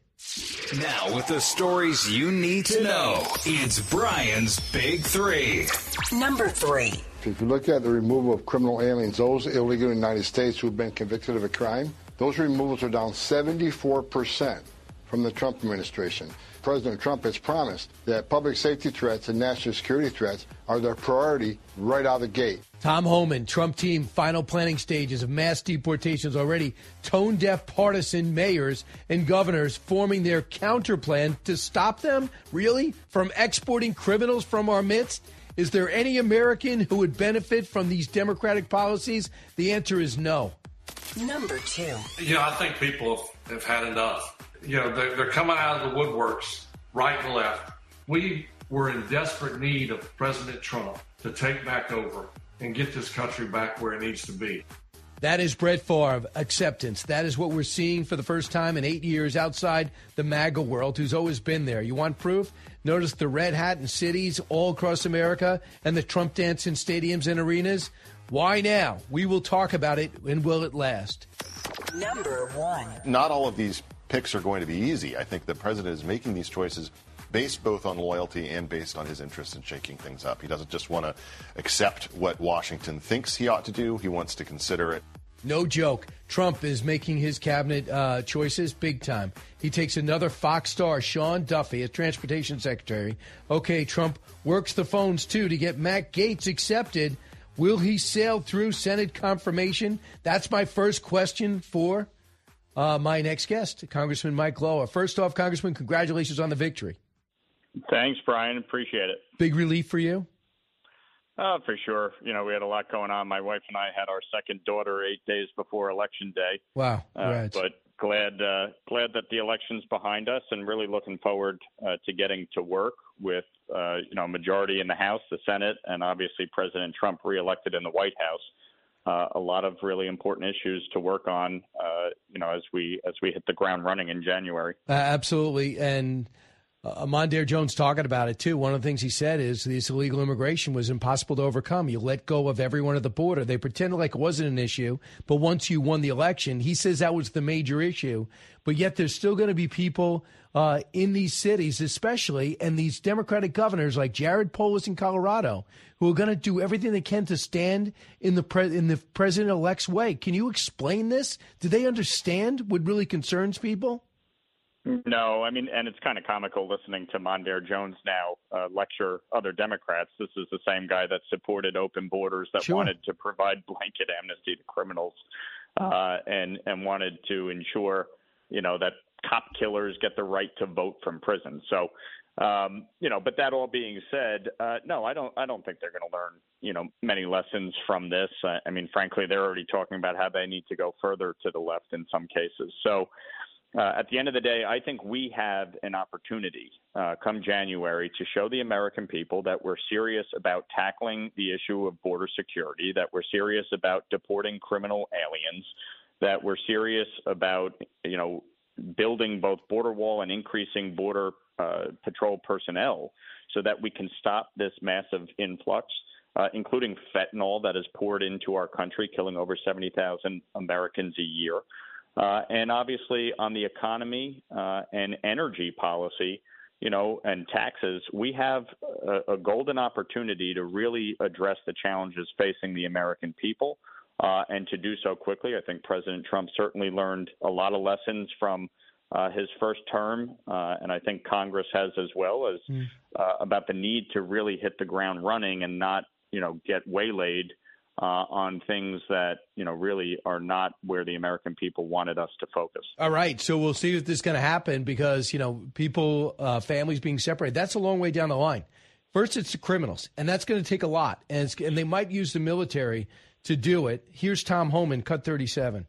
Now, with the stories you need to know, it's Brian's Big Three. Number three. If you look at the removal of criminal aliens, those illegal in the United States who have been convicted of a crime, those removals are down seventy-four percent from the Trump administration. President Trump has promised that public safety threats and national security threats are their priority right out of the gate. Tom Homan, Trump team, final planning stages of mass deportations already. Tone-deaf partisan mayors and governors forming their counterplan to stop them, really, from exporting criminals from our midst. Is there any American who would benefit from these Democratic policies? The answer is no. Number two. You know, I think people have, have had enough. You know, they're, they're coming out of the woodworks, right and left. We were in desperate need of President Trump to take back over and get this country back where it needs to be. That is Brett Favre acceptance. That is what we're seeing for the first time in eight years outside the MAGA world, who's always been there. You want proof? Notice the red hat in cities all across America and the Trump dance in stadiums and arenas. Why now? We will talk about it, and will it last? Number one. Not all of these picks are going to be easy. I think the president is making these choices based both on loyalty and based on his interest in shaking things up. He doesn't just want to accept what Washington thinks he ought to do. He wants to consider it. No joke. Trump is making his cabinet uh, choices big time. He takes another Fox star, Sean Duffy, as transportation secretary. Okay, Trump works the phones, too, to get Matt Gaetz accepted. Will he sail through Senate confirmation? That's my first question for uh, my next guest, Congressman Mike Lawler. First off, Congressman, congratulations on the victory. Thanks, Brian. Appreciate it. Big relief for you? Oh, for sure. You know, we had a lot going on. My wife and I had our second daughter eight days before Election Day. Wow. Uh, but glad uh, glad that the election's behind us, and really looking forward uh, to getting to work with, uh, you know, majority in the House, the Senate, and obviously President Trump reelected in the White House. Uh, a lot of really important issues to work on, uh, you know, as we as we hit the ground running in January. Uh, absolutely. And Uh, Mondaire Jones talking about it, too. One of the things he said is this illegal immigration was impossible to overcome. You let go of everyone at the border. They pretended like it wasn't an issue, but once you won the election, he says that was the major issue. But yet there's still going to be people uh, in these cities, especially, and these Democratic governors like Jared Polis in Colorado, who are going to do everything they can to stand in the pre- in the president-elect's way. Can you explain this? Do they understand what really concerns people? No, I mean, and it's kind of comical listening to Mondaire Jones now uh, lecture other Democrats. This is the same guy that supported open borders, that Sure. wanted to provide blanket amnesty to criminals, uh, and and wanted to ensure, you know, that cop killers get the right to vote from prison. So, um, you know, but that all being said, uh, no, I don't. I don't think they're going to learn, you know, many lessons from this. Uh, I mean, frankly, they're already talking about how they need to go further to the left in some cases. So. Uh, at the end of the day, I think we have an opportunity uh, come January to show the American people that we're serious about tackling the issue of border security, that we're serious about deporting criminal aliens, that we're serious about, you know, building both border wall and increasing border uh, patrol personnel so that we can stop this massive influx, uh, including fentanyl that is poured into our country, killing over seventy thousand Americans a year. Uh, and obviously on the economy uh, and energy policy, you know, and taxes, we have a, a golden opportunity to really address the challenges facing the American people, uh, and to do so quickly. I think President Trump certainly learned a lot of lessons from uh, his first term, uh, and I think Congress has as well, as Mm. uh, about the need to really hit the ground running and not, you know, get waylaid Uh, on things that, you know, really are not where the American people wanted us to focus. All right. So we'll see if this is going to happen because, you know, people, uh, families being separated, that's a long way down the line. First, it's the criminals, and that's going to take a lot. And, it's, and they might use the military to do it. Here's Tom Homan, cut thirty-seven.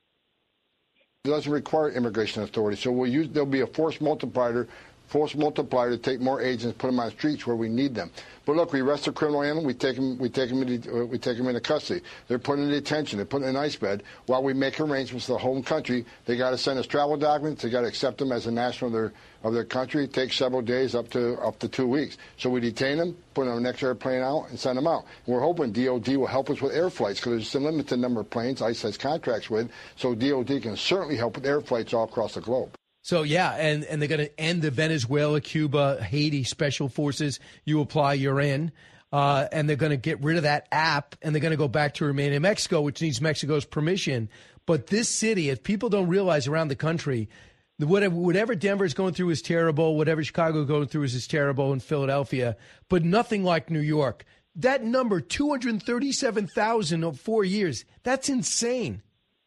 It doesn't require immigration authority. So we'll use, there'll be a force multiplier force multiplier to take more agents, put them on the streets where we need them. But look, we arrest a criminal animal, we take them, we take them, into, uh, we take them into custody. They're put in detention, they're put in an ice bed while we make arrangements for the home country. They got to send us travel documents. They got to accept them as a national of their of their country. It takes several days, up to up to two weeks. So we detain them, put them on the next airplane out, and send them out. And we're hoping D O D will help us with air flights because there's a limited number of planes ICE has contracts with. So D O D can certainly help with air flights all across the globe. So, yeah, and, and they're going to end the Venezuela, Cuba, Haiti special forces. You apply, you're in. Uh, and they're going to get rid of that app, and they're going to go back to remain in Mexico, which needs Mexico's permission. But this city, if people don't realize around the country, whatever, whatever Denver is going through is terrible, whatever Chicago is going through is, is terrible, and Philadelphia, but nothing like New York. That number, two hundred thirty-seven thousand of four years, that's insane.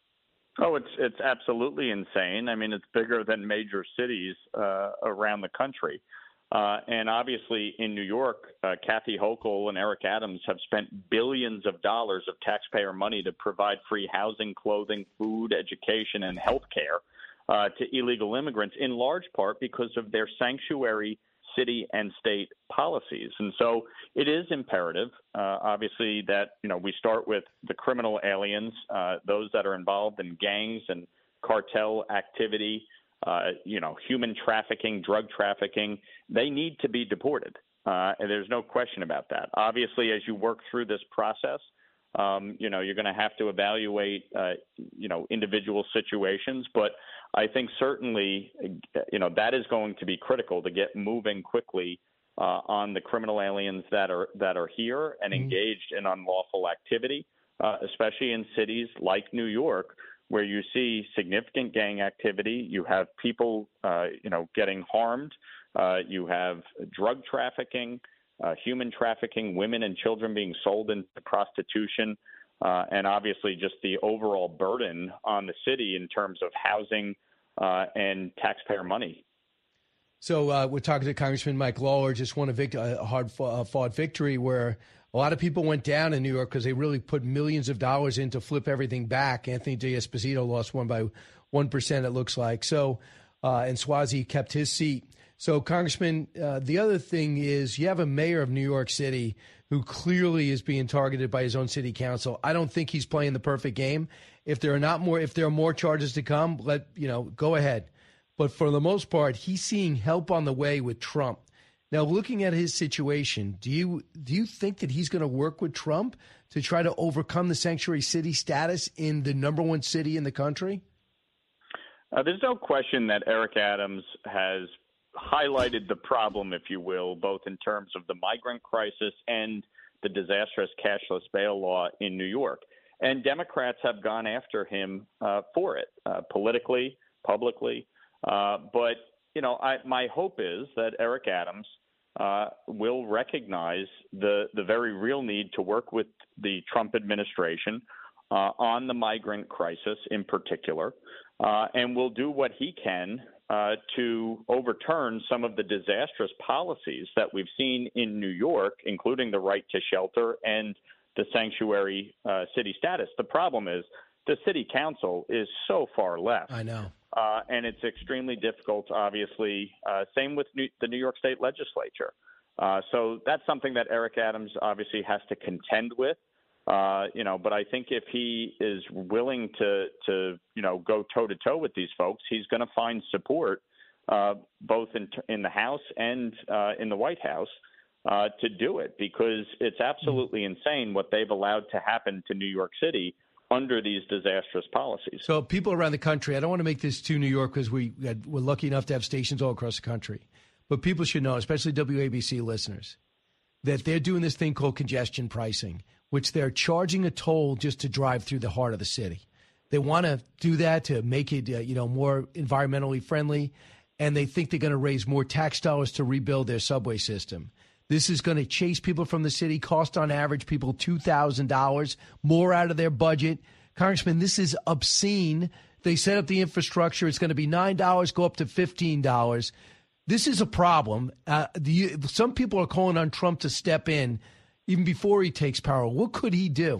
Oh, it's it's absolutely insane. I mean, it's bigger than major cities uh, around the country. Uh, and obviously in New York, uh, Kathy Hochul and Eric Adams have spent billions of dollars of taxpayer money to provide free housing, clothing, food, education, and health care uh, to illegal immigrants, in large part because of their sanctuary city and state policies. And so it is imperative, uh, obviously, that, you know, we start with the criminal aliens, uh, those that are involved in gangs and cartel activity, uh, you know, human trafficking, drug trafficking. They need to be deported. Uh, and there's no question about that. Obviously, as you work through this process, um, you know, you're going to have to evaluate, uh, you know, individual situations. But I think certainly, you know, that is going to be critical to get moving quickly uh, on the criminal aliens that are that are here and engaged in unlawful activity, uh, especially in cities like New York, where you see significant gang activity. You have people, uh, you know, getting harmed. Uh, you have drug trafficking, uh, human trafficking, women and children being sold into prostitution, uh, and obviously just the overall burden on the city in terms of housing uh, and taxpayer money. So uh, we're talking to Congressman Mike Lawler, just won a, vict- a hard-fought victory where a lot of people went down in New York because they really put millions of dollars in to flip everything back. Anthony D'Esposito lost one by one percent, it looks like. So, uh, and Suozzi kept his seat. So, Congressman, uh, the other thing is you have a mayor of New York City who clearly is being targeted by his own city council. I don't think he's playing the perfect game. If there are not more, if there are more charges to come, let you know, go ahead. But for the most part, he's seeing help on the way with Trump. Now, looking at his situation, do you do you think that he's going to work with Trump to try to overcome the sanctuary city status in the number one city in the country? Uh, there's no question that Eric Adams has highlighted the problem, if you will, both in terms of the migrant crisis and the disastrous cashless bail law in New York. And Democrats have gone after him uh, for it, uh, politically, publicly. Uh, but, you know, I, my hope is that Eric Adams uh, will recognize the, the very real need to work with the Trump administration uh, on the migrant crisis in particular, uh, and will do what he can uh, to overturn some of the disastrous policies that we've seen in New York, including the right to shelter and the sanctuary uh, city status. The problem is the city council is so far left. I know. Uh, and it's extremely difficult, obviously. Uh, same with New, the New York State legislature. Uh, so that's something that Eric Adams obviously has to contend with. Uh, you know, but I think if he is willing to, to you know, go toe-to-toe with these folks, he's going to find support uh, both in, in the House and uh, in the White House uh, to do it, because it's absolutely mm. insane what they've allowed to happen to New York City under these disastrous policies. So people around the country, I don't want to make this too New York because we, we're lucky enough to have stations all across the country. But people should know, especially W A B C listeners, that they're doing this thing called congestion pricing, which they're charging a toll just to drive through the heart of the city. They want to do that to make it, uh, you know, more environmentally friendly, and they think they're going to raise more tax dollars to rebuild their subway system. This is going to chase people from the city, cost on average people two thousand dollars more out of their budget. Congressman, this is obscene. They set up the infrastructure. It's going to be nine dollars, go up to fifteen dollars. This is a problem. Uh, the, some people are calling on Trump to step in even before he takes power. What could he do?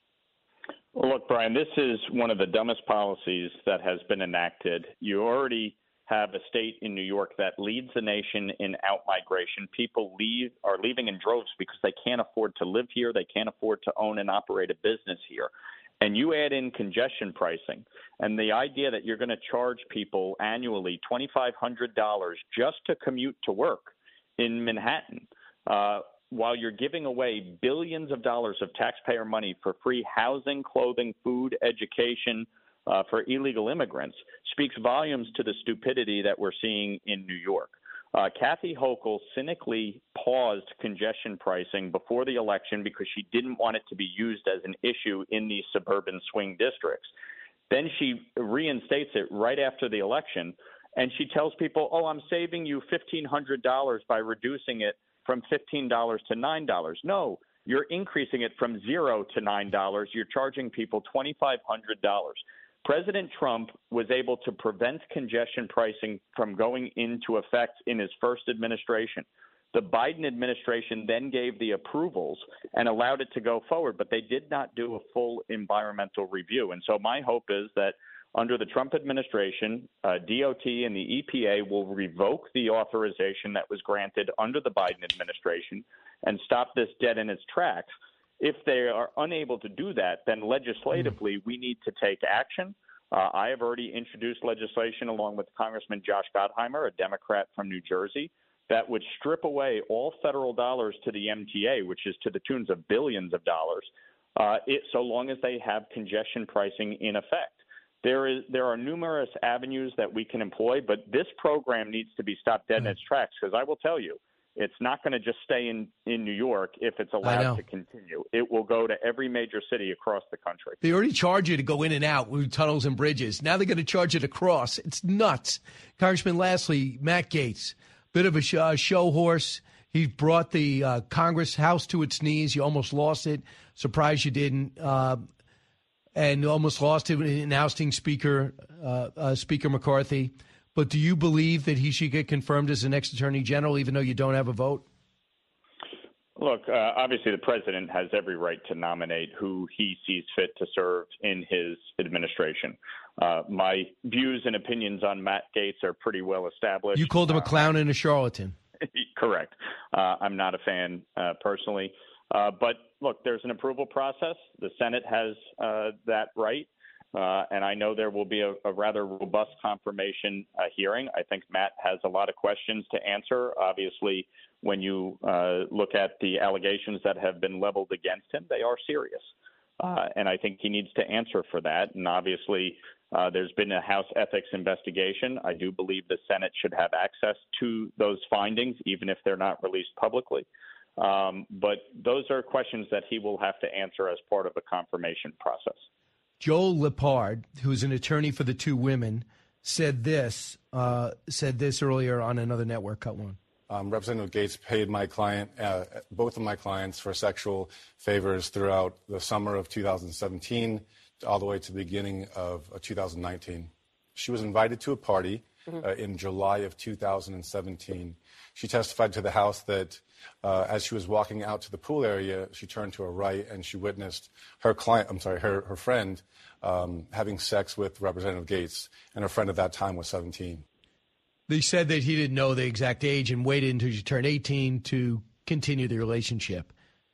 Well, look, Brian, this is one of the dumbest policies that has been enacted. You already have a state in New York that leads the nation in out-migration. People leave are leaving in droves because they can't afford to live here. They can't afford to own and operate a business here. And you add in congestion pricing and the idea that you're going to charge people annually two thousand five hundred dollars just to commute to work in Manhattan, uh, while you're giving away billions of dollars of taxpayer money for free housing, clothing, food, education, Uh, for illegal immigrants, speaks volumes to the stupidity that we're seeing in New York. Uh, Kathy Hochul cynically paused congestion pricing before the election because she didn't want it to be used as an issue in these suburban swing districts. Then she reinstates it right after the election, and she tells people, oh, I'm saving you fifteen hundred dollars by reducing it from fifteen dollars to nine dollars. No, you're increasing it from zero to nine dollars. You're charging people two thousand five hundred dollars. President Trump was able to prevent congestion pricing from going into effect in his first administration. The Biden administration then gave the approvals and allowed it to go forward, but they did not do a full environmental review. And so my hope is that under the Trump administration, uh, D O T and the E P A will revoke the authorization that was granted under the Biden administration and stop this dead in its tracks. If they are unable to do that, then legislatively we need to take action. Uh, I have already introduced legislation along with Congressman Josh Gottheimer, a Democrat from New Jersey, that would strip away all federal dollars to the M T A, which is to the tunes of billions of dollars, uh, it, so long as they have congestion pricing in effect. There is there are numerous avenues that we can employ, but this program needs to be stopped dead in its tracks, because I will tell you, it's not going to just stay in, in New York if it's allowed to continue. It will go to every major city across the country. They already charge you to go in and out with tunnels and bridges. Now they're going to charge you to cross. It's nuts. Congressman, lastly, Matt Gaetz, bit of a show, show horse. He brought the uh, Congress House to its knees. You almost lost it. Surprised you didn't. Uh, and almost lost it in ousting Speaker, uh, uh, Speaker McCarthy. But do you believe that he should get confirmed as the next attorney general, even though you don't have a vote? Look, uh, obviously the president has every right to nominate who he sees fit to serve in his administration. Uh, my views and opinions on Matt Gaetz are pretty well established. You called him a clown uh, and a charlatan. Correct. Uh, I'm not a fan uh, personally. Uh, but look, there's an approval process. The Senate has uh, that right. Uh, and I know there will be a, a rather robust confirmation uh, hearing. I think Matt has a lot of questions to answer. Obviously, when you uh, look at the allegations that have been leveled against him, they are serious. Uh, and I think he needs to answer for that. And obviously, uh, there's been a House ethics investigation. I do believe the Senate should have access to those findings, even if they're not released publicly. Um, but those are questions that he will have to answer as part of the confirmation process. Joel Lepard, who's an attorney for the two women, said this uh, said this earlier on another network. Cut one. Um, Representative Gaetz paid my client, uh, both of my clients, for sexual favors throughout the summer of two thousand seventeen all the way to the beginning of uh, two thousand nineteen. She was invited to a party uh, in July of two thousand seventeen. She testified to the House that uh, as she was walking out to the pool area, she turned to her right and she witnessed her client, I'm sorry, her, her friend um, having sex with Representative Gaetz, and her friend at that time was seventeen. They said that he didn't know the exact age and waited until she turned eighteen to continue the relationship.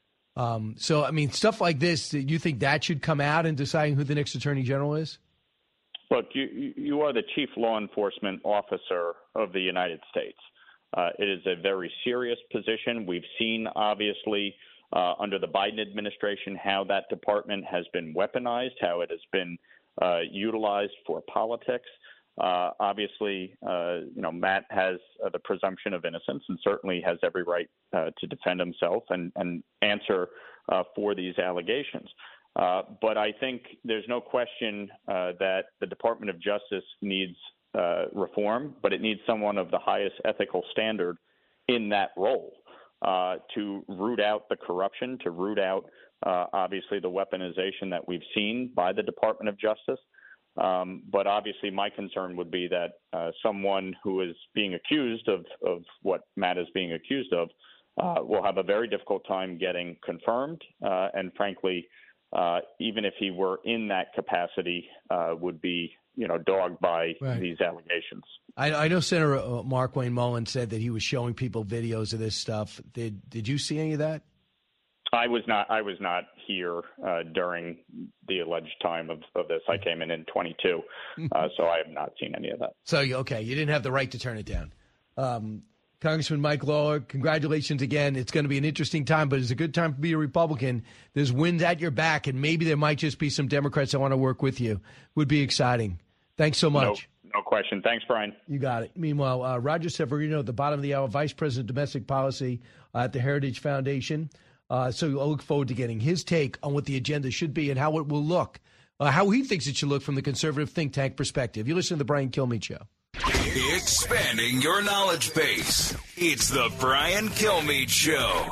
Um, so, I mean, stuff like this, you think that should come out in deciding who the next attorney general is? Look, you, you are the chief law enforcement officer of the United States. Uh, it is a very serious position. We've seen, obviously, uh, under the Biden administration, how that department has been weaponized, how it has been uh, utilized for politics. Uh, obviously, uh, you know, Matt has uh, the presumption of innocence and certainly has every right uh, to defend himself and, and answer uh, for these allegations. Uh, but I think there's no question uh, that the Department of Justice needs uh, reform, but it needs someone of the highest ethical standard in that role uh, to root out the corruption, to root out, uh, obviously, the weaponization that we've seen by the Department of Justice. Um, but obviously my concern would be that uh, someone who is being accused of, of what Matt is being accused of uh, will have a very difficult time getting confirmed. Uh, and frankly, uh, even if he were in that capacity, uh, would be, you know, dogged by right. these allegations. I, I know Senator Mark Wayne Mullen said that he was showing people videos of this stuff. Did did you see any of that? I was not. I was not here uh, during the alleged time of, of this. I came in in twenty-two, uh, so I have not seen any of that. So okay, you didn't have the right to turn it down. Um, Congressman Mike Lawler, congratulations again. It's going to be an interesting time, but it's a good time to be a Republican. There's wind at your back, and maybe there might just be some Democrats that want to work with you. Would be exciting. Thanks so much. No, no question. Thanks, Brian. You got it. Meanwhile, uh, Roger Severino at the bottom of the hour, Vice President of Domestic Policy uh, at the Heritage Foundation. Uh, so I look forward to getting his take on what the agenda should be and how it will look, uh, how he thinks it should look from the conservative think tank perspective. You listen to the Brian Kilmeade Show. Expanding your knowledge base. It's the Brian Kilmeade Show.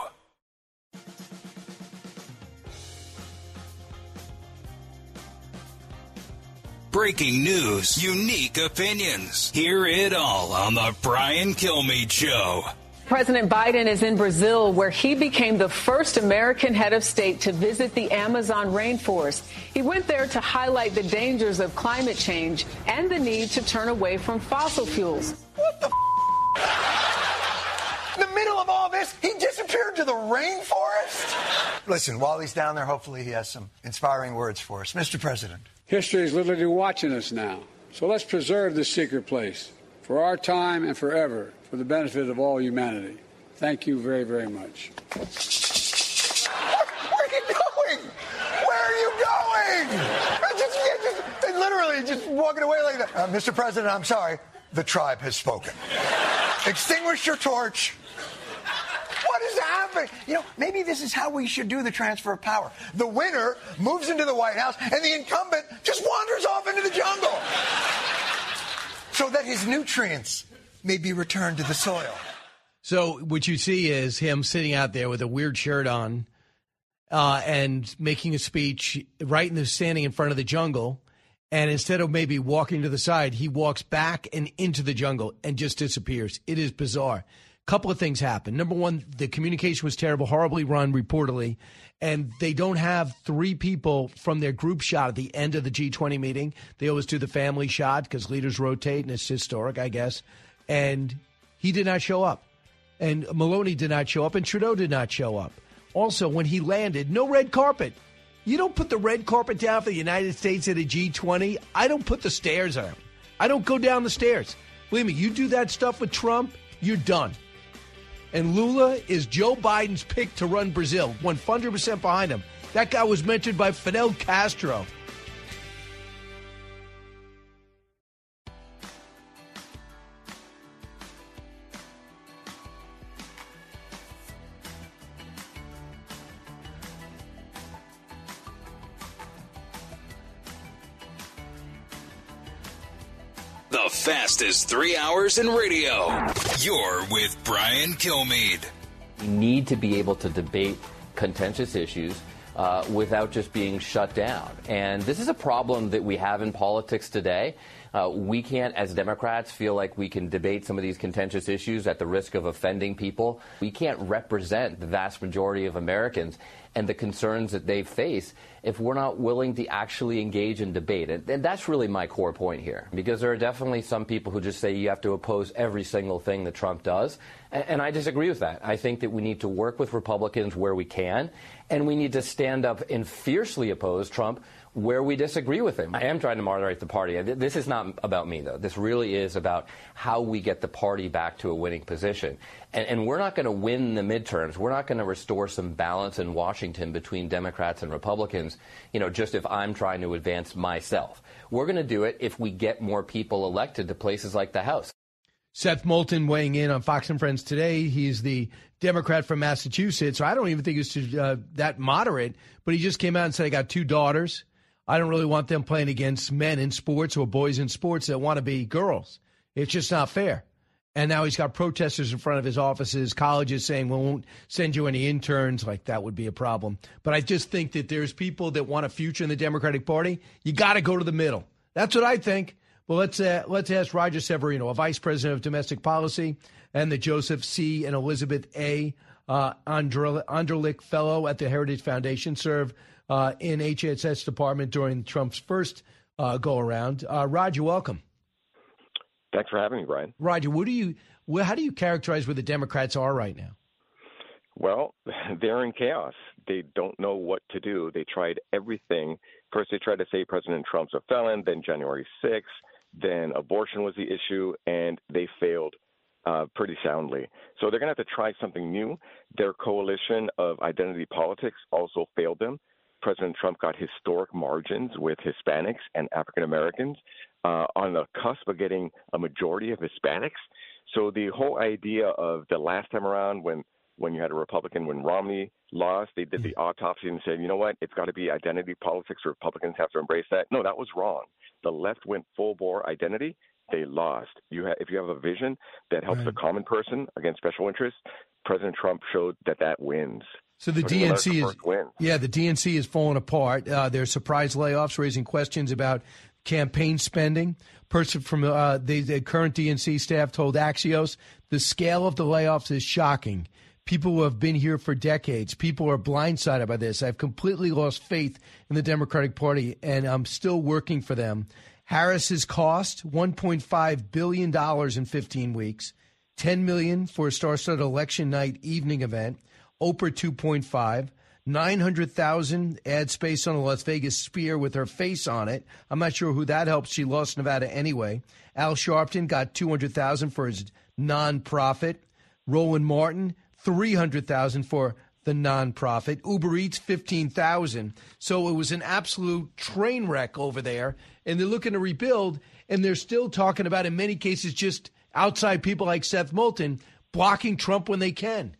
Breaking news, unique opinions. Hear it all on the Brian Kilmeade Show. President Biden is in Brazil, where he became the first American head of state to visit the Amazon rainforest. He went there to highlight the dangers of climate change and the need to turn away from fossil fuels. What the f-? In the middle of all this, he disappeared to the rainforest? Listen, while he's down there, hopefully he has some inspiring words for us. Mister President. History is literally watching us now. So let's preserve this secret place for our time and forever, for the benefit of all humanity. Thank you very, very much. Where, where are you going? Where are you going? Just, just, literally just walking away like that. Uh, Mister President, I'm sorry. The tribe has spoken. Extinguish your torch. What is happening? You know, maybe this is how we should do the transfer of power. The winner moves into the White House, and the incumbent just wanders off into the jungle so that his nutrients may be returned to the soil. So what you see is him sitting out there with a weird shirt on uh, and making a speech right in the standing in front of the jungle. And instead of maybe walking to the side, he walks back and into the jungle and just disappears. It is bizarre. Couple of things happen. Number one, the communication was terrible, horribly run, reportedly, and they don't have three people from their group shot at the end of the G twenty meeting. They always do the family shot because leaders rotate, and it's historic, I guess. And he did not show up. And Maloney did not show up, and Trudeau did not show up. Also, when he landed, no red carpet. You don't put the red carpet down for the United States at a G twenty. I don't put the stairs on. I don't go down the stairs. Believe me, you do that stuff with Trump, you're done. And Lula is Joe Biden's pick to run Brazil, one hundred percent behind him. That guy was mentored by Fidel Castro. The fastest three hours in radio. You're with Brian Kilmeade. We need to be able to debate contentious issues uh, without just being shut down. And this is a problem that we have in politics today. Uh, we can't, as Democrats, feel like we can debate some of these contentious issues at the risk of offending people. We can't represent the vast majority of Americans and the concerns that they face if we're not willing to actually engage in debate. And, and that's really my core point here, because there are definitely some people who just say you have to oppose every single thing that Trump does. And, and I disagree with that. I think that we need to work with Republicans where we can, and we need to stand up and fiercely oppose Trump where we disagree with him. I am trying to moderate the party. This is not about me, though. This really is about how we get the party back to a winning position. And, and we're not going to win the midterms. We're not going to restore some balance in Washington between Democrats and Republicans, you know, just if I'm trying to advance myself. We're going to do it if we get more people elected to places like the House. Seth Moulton weighing in on Fox and Friends today. He's the Democrat from Massachusetts. So I don't even think he's uh, that moderate, but he just came out and said, I got two daughters. I don't really want them playing against men in sports or boys in sports that want to be girls. It's just not fair. And now he's got protesters in front of his offices, colleges saying, we won't send you any interns. Like, that would be a problem. But I just think that there's people that want a future in the Democratic Party. You got to go to the middle. That's what I think. Well, let's uh, let's ask Roger Severino, a vice president of domestic policy and the Joseph C. and Elizabeth A. Uh, Anderlich Fellow at the Heritage Foundation, serve uh, in H H S department during Trump's first uh, go-around. Uh, Roger, welcome. Thanks for having me, Brian. Roger, what do you, how do you characterize where the Democrats are right now? Well, they're in chaos. They don't know what to do. They tried everything. First, they tried to say President Trump's a felon, then January sixth, then abortion was the issue, and they failed uh, pretty soundly. So they're going to have to try something new. Their coalition of identity politics also failed them. President Trump got historic margins with Hispanics and African Americans uh, on the cusp of getting a majority of Hispanics. So the whole idea of the last time around when when you had a Republican, when Romney lost, they did the autopsy and said, you know what, it's got to be identity politics. Republicans have to embrace that. No, that was wrong. The left went full bore identity. They lost. You ha- if you have a vision that helps right. the common person against special interests, President Trump showed that that wins. So the so D N C is, wins. yeah, the D N C is falling apart. Uh, there's surprise layoffs, raising questions about campaign spending. Person from uh, the, the current D N C staff told Axios the scale of the layoffs is shocking. People who have been here for decades, people are blindsided by this. I've completely lost faith in the Democratic Party, and I'm still working for them. Harris's cost, one point five billion dollars in fifteen weeks, ten million dollars for a star-studded election night evening event, Oprah two point five, nine hundred thousand dollars ad space on a Las Vegas Sphere with her face on it. I'm not sure who that helps. She lost Nevada anyway. Al Sharpton got two hundred thousand dollars for his nonprofit. Roland Martin, three hundred thousand dollars for the nonprofit. Uber Eats, fifteen thousand dollars. So it was an absolute train wreck over there, and they're looking to rebuild, and they're still talking about, in many cases, just outside people like Seth Moulton blocking Trump when they can.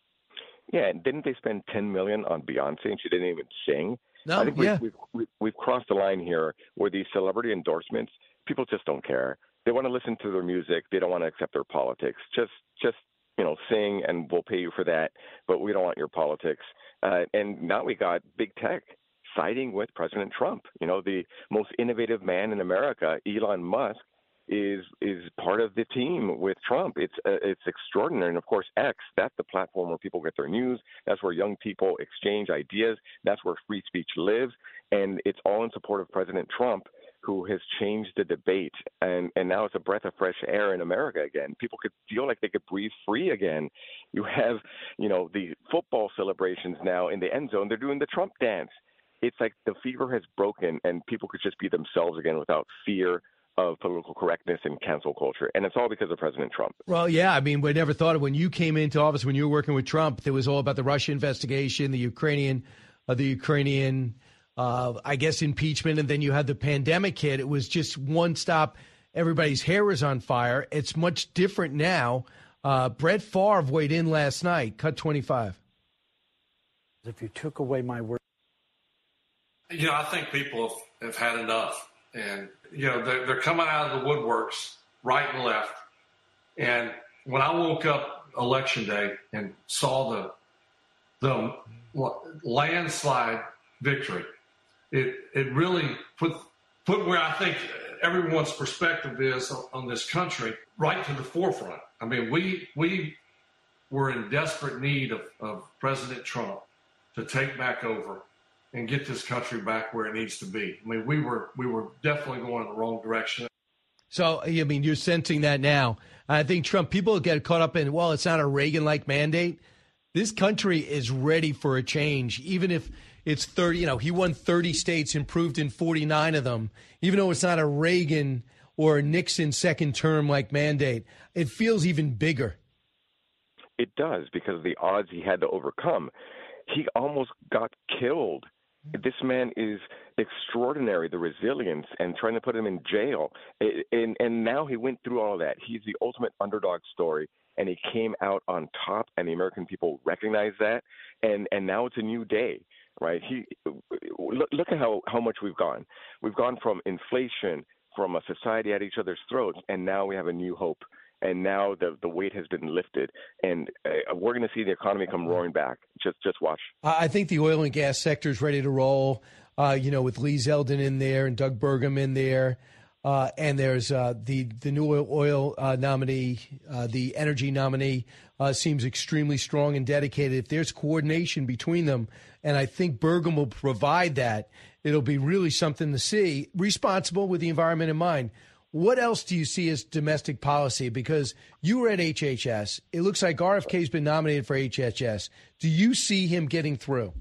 Yeah, and didn't they spend ten million dollars on Beyonce, and she didn't even sing? No, I think yeah. we've, we've, we've crossed the line here where these celebrity endorsements, people just don't care. They want to listen to their music. They don't want to accept their politics. Just, just you know, sing, and we'll pay you for that, but we don't want your politics. Uh, and now we got big tech siding with President Trump. You know, the most innovative man in America, Elon Musk, is is part of the team with Trump. It's uh, it's extraordinary. And of course, X, that's the platform where people get their news. That's where young people exchange ideas. That's where free speech lives. And it's all in support of President Trump, who has changed the debate. And, and now it's a breath of fresh air in America again. People could feel like they could breathe free again. You have, you know, the football celebrations now in the end zone. They're doing the Trump dance. It's like the fever has broken and people could just be themselves again without fear of political correctness and cancel culture. And it's all because of President Trump. Well, yeah, I mean, we never thought of when you came into office, when you were working with Trump, it was all about the Russia investigation, the Ukrainian, uh, the Ukrainian, uh, I guess, impeachment. And then you had the pandemic hit. It was just one stop. Everybody's hair was on fire. It's much different now. Uh, Brett Favre weighed in last night, cut twenty-five. If you took away my word. You know, I think people have, have had enough. And, you know, they're, they're coming out of the woodworks right and left. And when I woke up Election Day and saw the the landslide victory, it it really put put where I think everyone's perspective is on, on this country right to the forefront. I mean, we we were in desperate need of, of President Trump to take back over and get this country back where it needs to be. I mean, we were we were definitely going in the wrong direction. So, I mean, you're sensing that now. I think Trump, people get caught up in, well, it's not a Reagan-like mandate. This country is ready for a change, even if it's thirty, you know, he won thirty states, improved in forty-nine of them, even though it's not a Reagan or a Nixon second term like mandate. It feels even bigger. It does, because of the odds he had to overcome. He almost got killed. This man is extraordinary, the resilience, and trying to put him in jail. And, and now he went through all of that. He's the ultimate underdog story, and he came out on top, and the American people recognize that. And, and now it's a new day, right? He look, look at how, how much we've gone. We've gone from inflation, from a society at each other's throats, and now we have a new hope. And now the the weight has been lifted, and uh, we're going to see the economy come roaring back. Just just watch. I think the oil and gas sector is ready to roll. Uh, you know, with Lee Zeldin in there and Doug Burgum in there, uh, and there's uh, the the new oil, oil uh, nominee, uh, the energy nominee uh, seems extremely strong and dedicated. If there's coordination between them, and I think Burgum will provide that, it'll be really something to see. Responsible with the environment in mind. What else do you see as domestic policy? Because you were at H H S. It looks like R F K's been nominated for H H S. Do you see him getting through?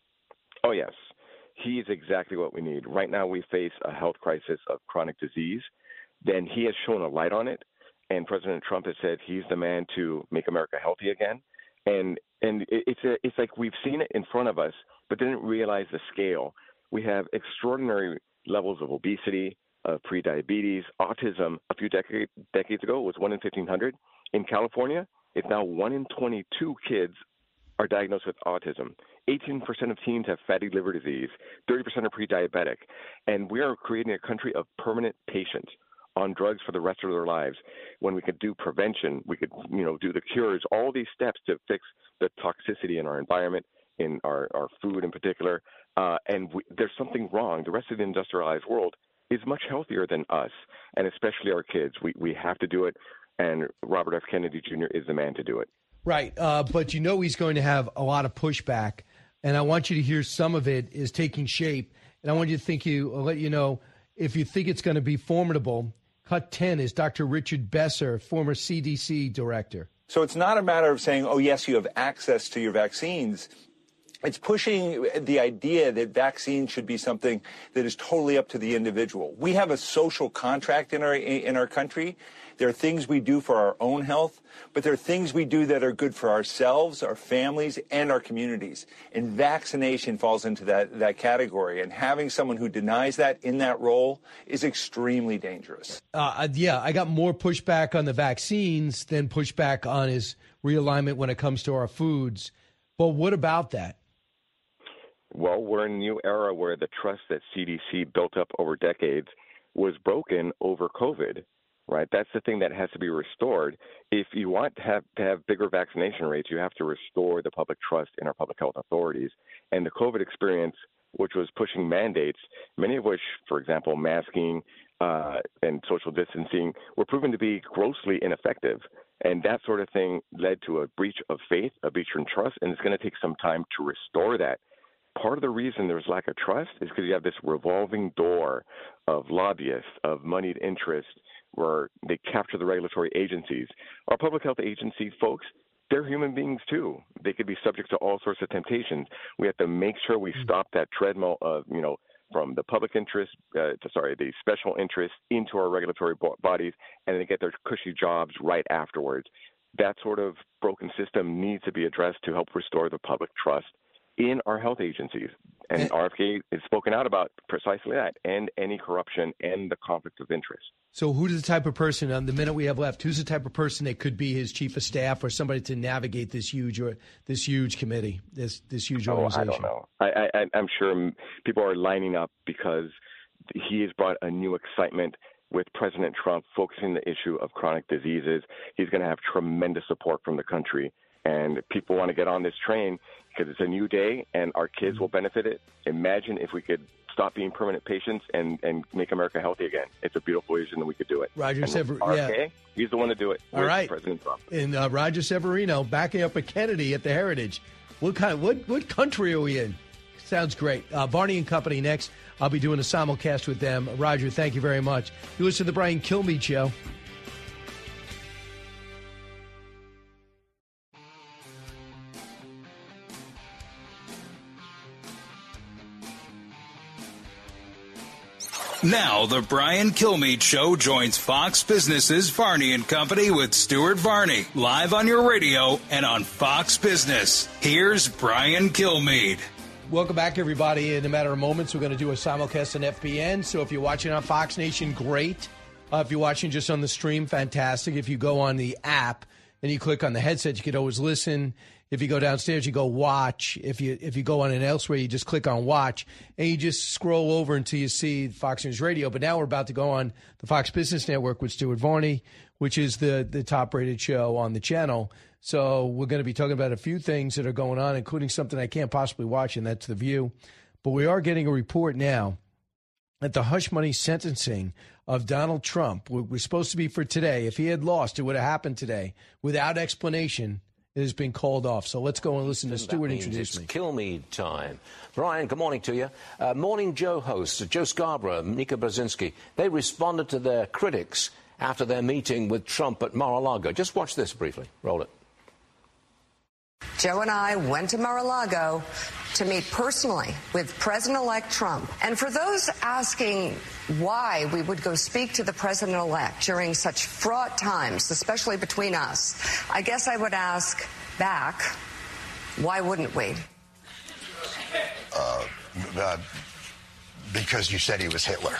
Oh, yes. He is exactly what we need. Right now we face a health crisis of chronic disease. Then he has shown a light on it, and President Trump has said he's the man to make America healthy again. And and it's a, it's like we've seen it in front of us, but didn't realize the scale. We have extraordinary levels of obesity, of prediabetes, autism. A few decade, decades ago, it was one in fifteen hundred. In California, it's now one in twenty-two kids are diagnosed with autism. eighteen percent of teens have fatty liver disease. thirty percent are pre-diabetic. And we are creating a country of permanent patients on drugs for the rest of their lives. When we could do prevention, we could, you know, do the cures, all these steps to fix the toxicity in our environment, in our, our food in particular. Uh, and we, there's something wrong. The rest of the industrialized world is much healthier than us, and especially our kids. We we have to do it, and Robert F. Kennedy Junior is the man to do it. Right, uh, but you know he's going to have a lot of pushback, and I want you to hear some of it is taking shape, and I want you to think you, I'll let you know, if you think it's going to be formidable. Cut ten is Doctor Richard Besser, former C D C director. So it's not a matter of saying, oh, yes, you have access to your vaccines. It's pushing the idea that vaccines should be something that is totally up to the individual. We have a social contract in our in our country. There are things we do for our own health, but there are things we do that are good for ourselves, our families, and our communities. And vaccination falls into that, that category. And having someone who denies that in that role is extremely dangerous. Uh, yeah, I got more pushback on the vaccines than pushback on his realignment when it comes to our foods. But what about that? Well, we're in a new era where the trust that C D C built up over decades was broken over COVID, right? That's the thing that has to be restored. If you want to have to have bigger vaccination rates, you have to restore the public trust in our public health authorities. And the COVID experience which was pushing mandates, many of which, for example, masking uh, and social distancing, were proven to be grossly ineffective. And that sort of thing led to a breach of faith, a breach in trust, and it's going to take some time to restore that. Part of the reason there's lack of trust is because you have this revolving door of lobbyists, of moneyed interest, where they capture the regulatory agencies. Our public health agency folks, they're human beings too. They could be subject to all sorts of temptations. We have to make sure we stop that treadmill of, you know, from the public interest, uh, to, sorry, the special interest into our regulatory bo- bodies, and then get their cushy jobs right afterwards. That sort of broken system needs to be addressed to help restore the public trust in our health agencies. And, and R F K has spoken out about precisely that, and any corruption and the conflict of interest. So who's the type of person, on the minute we have left, who's the type of person that could be his chief of staff or somebody to navigate this huge or this huge committee, this this huge organization? Oh, I don't know. I, I, I'm sure people are lining up because he has brought a new excitement with President Trump focusing the issue of chronic diseases. He's going to have tremendous support from the country. And people want to get on this train because it's a new day and our kids will benefit it. Imagine if we could stop being permanent patients and, and make America healthy again. It's a beautiful vision that we could do it. Roger Severino, yeah. He's the one to do it. All right. President Trump. And uh, Roger Severino backing up a Kennedy at the Heritage. What kind? What what country are we in? Sounds great. Uh, Barney and Company next. I'll be doing a simulcast with them. Roger, thank you very much. You listen to the Brian Kilmeade Show. Now, the Brian Kilmeade Show joins Fox Business's Varney and Company with Stuart Varney, live on your radio and on Fox Business. Here's Brian Kilmeade. Welcome back, everybody. In a matter of moments, we're going to do a simulcast on F B N. So if you're watching on Fox Nation, great. Uh, if you're watching just on the stream, fantastic. If you go on the app and you click on the headset, you can always listen. If you go downstairs, you go watch. If you if you go on an elsewhere, you just click on watch, and you just scroll over until you see Fox News Radio. But now we're about to go on the Fox Business Network with Stuart Varney, which is the, the top-rated show on the channel. So we're going to be talking about a few things that are going on, including something I can't possibly watch, and that's The View. But we are getting a report now that the hush money sentencing of Donald Trump was supposed to be for today. If he had lost, it would have happened today without explanation. It has been called off. So let's go and listen to Stuart introduce me. Kilmeade time. Brian, good morning to you. Uh, Morning Joe hosts, Joe Scarborough, Nika Brzezinski, they responded to their critics after their meeting with Trump at Mar-a-Lago. Just watch this briefly. Roll it. Joe and I went to Mar-a-Lago to meet personally with President-elect Trump. And for those asking why we would go speak to the President-elect during such fraught times, especially between us, I guess I would ask back, why wouldn't we? Uh, uh, because you said he was Hitler.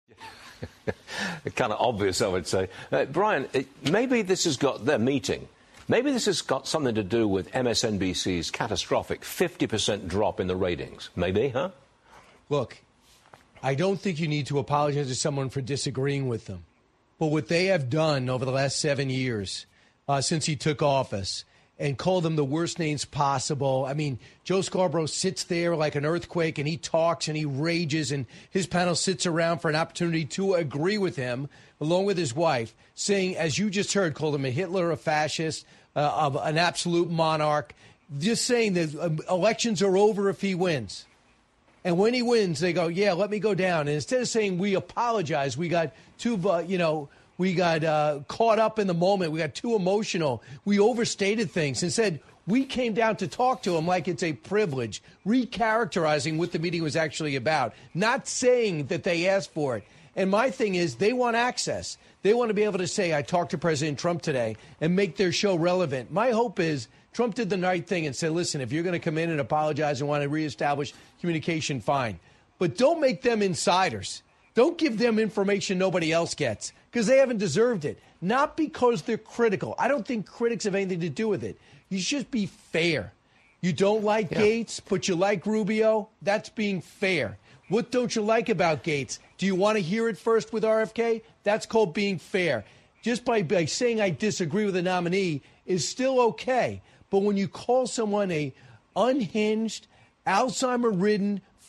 Kind of obvious, I would say. Uh, Brian, it, maybe this has got their meeting. Maybe this has got something to do with M S N B C's catastrophic fifty percent drop in the ratings. Maybe, huh? Look, I don't think you need to apologize to someone for disagreeing with them. But what they have done over the last seven years uh, since he took office and called them the worst names possible. I mean, Joe Scarborough sits there like an earthquake, and he talks and he rages, and his panel sits around for an opportunity to agree with him, along with his wife, saying, as you just heard, called him a Hitler, a fascist, uh, of an absolute monarch, just saying that um, elections are over if he wins. And when he wins, they go, yeah, let me go down. And instead of saying we apologize, we got too, uh, you know, we got uh, caught up in the moment. We got too emotional. We overstated things and said we came down to talk to him like it's a privilege, recharacterizing what the meeting was actually about, not saying that they asked for it. And my thing is they want access. They want to be able to say, I talked to President Trump today and make their show relevant. My hope is Trump did the right thing and said, listen, if you're going to come in and apologize and want to reestablish communication, fine. But don't make them insiders. Don't give them information nobody else gets because they haven't deserved it. Not because they're critical. I don't think critics have anything to do with it. You should be fair. You don't like yeah. Gates, but you like Rubio. That's being fair. What don't you like about Gates? Do you want to hear it first with R F K? That's called being fair. Just by, by saying I disagree with a nominee is still okay. But when you call someone a unhinged, Alzheimer-ridden,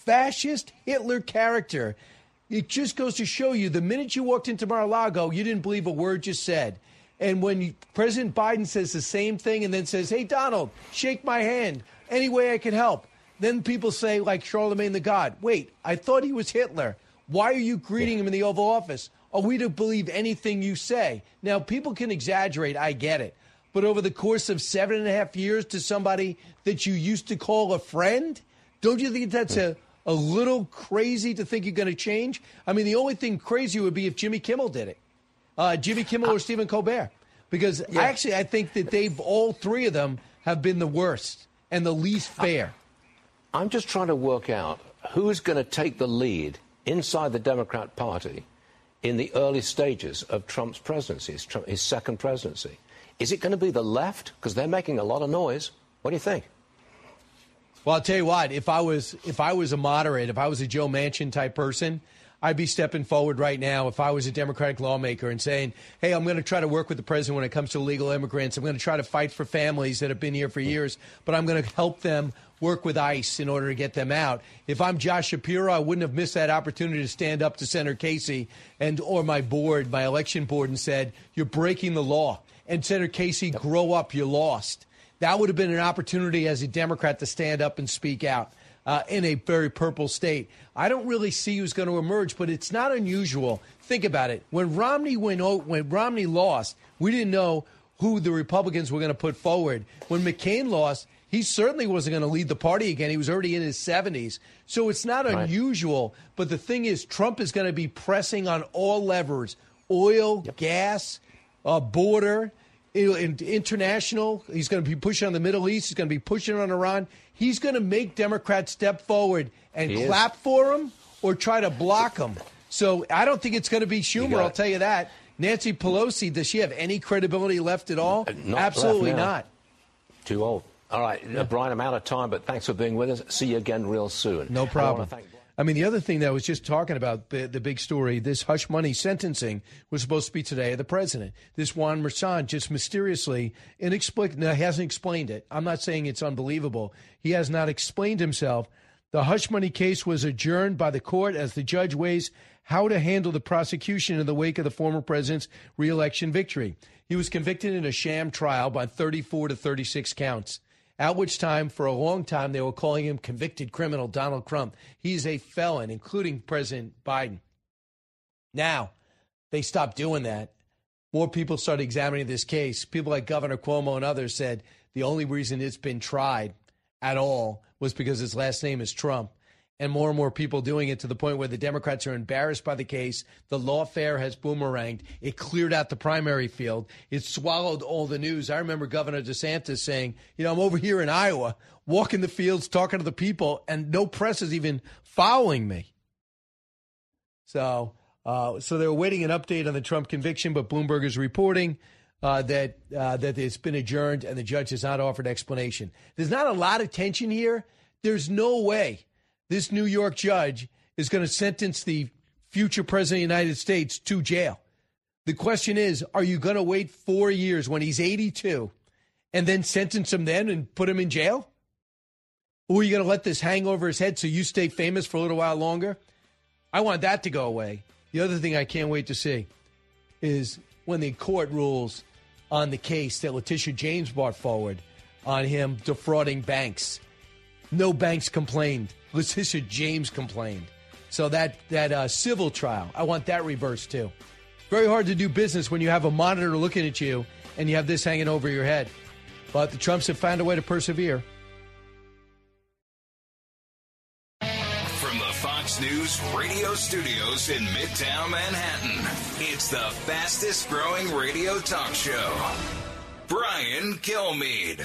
fascist Hitler character. It just goes to show you the minute you walked into Mar-a-Lago, you didn't believe a word you said. And when you, President Biden says the same thing and then says, hey, Donald, shake my hand, any way I can help. Then people say, like Charlemagne the God, wait, I thought he was Hitler. Why are you greeting him in the Oval Office? Are we to believe anything you say? Now, people can exaggerate. I get it. But over the course of seven and a half years to somebody that you used to call a friend, don't you think that's a, a little crazy to think you're going to change? I mean, the only thing crazy would be if Jimmy Kimmel did it. Uh, Jimmy Kimmel or Stephen Colbert. Because yeah. actually, I think that they've, all three of them have been the worst and the least fair. I'm just trying to work out who's going to take the lead inside the Democrat Party in the early stages of Trump's presidency, his, Trump, his second presidency. Is it going to be the left? Because they're making a lot of noise. What do you think? Well, I'll tell you what, if I was if I was a moderate, if I was a Joe Manchin type person, I'd be stepping forward right now if I was a Democratic lawmaker and saying, hey, I'm going to try to work with the president when it comes to illegal immigrants. I'm going to try to fight for families that have been here for years, but I'm going to help them work with ICE in order to get them out. If I'm Josh Shapiro, I wouldn't have missed that opportunity to stand up to Senator Casey and or my board, my election board, and said, you're breaking the law. And Senator Casey, grow up, you lost. That would have been an opportunity as a Democrat to stand up and speak out uh, in a very purple state. I don't really see who's going to emerge, but it's not unusual. Think about it. When Romney went, when Romney lost, we didn't know who the Republicans were going to put forward. When McCain lost, he certainly wasn't going to lead the party again. He was already in his seventies. So it's not right. unusual. But the thing is, Trump is going to be pressing on all levers, oil, yep. gas, uh, border, international. He's going to be pushing on the Middle East. He's going to be pushing on Iran. He's going to make Democrats step forward and he clap is. for him or try to block him. So I don't think it's going to be Schumer, I'll tell you that. Nancy Pelosi, does she have any credibility left at all? Not Absolutely not. Too old. All right, yeah. uh, Brian, I'm out of time, but thanks for being with us. See you again real soon. No problem. I, I mean, the other thing that I was just talking about, the, the big story, this hush money sentencing was supposed to be today of the president. This Juan Merchan just mysteriously, inexplicably, no, hasn't explained it. I'm not saying it's unbelievable. He has not explained himself. The hush money case was adjourned by the court as the judge weighs how to handle the prosecution in the wake of the former president's reelection victory. He was convicted in a sham trial by thirty-four to thirty-six counts. At which time, for a long time, they were calling him convicted criminal Donald Trump. He's a felon, including President Biden. Now, they stopped doing that. More people started examining this case. People like Governor Cuomo and others said the only reason it's been tried at all was because his last name is Trump. And more and more people doing it to the point where the Democrats are embarrassed by the case. The lawfare has boomeranged. It cleared out the primary field. It swallowed all the news. I remember Governor DeSantis saying, you know, I'm over here in Iowa, walking the fields, talking to the people, and no press is even following me. So, uh, so they're waiting an update on the Trump conviction, but Bloomberg is reporting uh, that uh, that it's been adjourned and the judge has not offered explanation. There's not a lot of tension here. There's no way this New York judge is going to sentence the future president of the United States to jail. The question is, are you going to wait four years when he's eighty-two and then sentence him then and put him in jail? Or are you going to let this hang over his head so you stay famous for a little while longer? I want that to go away. The other thing I can't wait to see is when the court rules on the case that Letitia James brought forward on him defrauding banks. No banks complained. Letitia James complained. So that, that uh, civil trial, I want that reversed too. Very hard to do business when you have a monitor looking at you and you have this hanging over your head. But the Trumps have found a way to persevere. From the Fox News radio studios in Midtown Manhattan, it's the fastest growing radio talk show. Brian Kilmeade.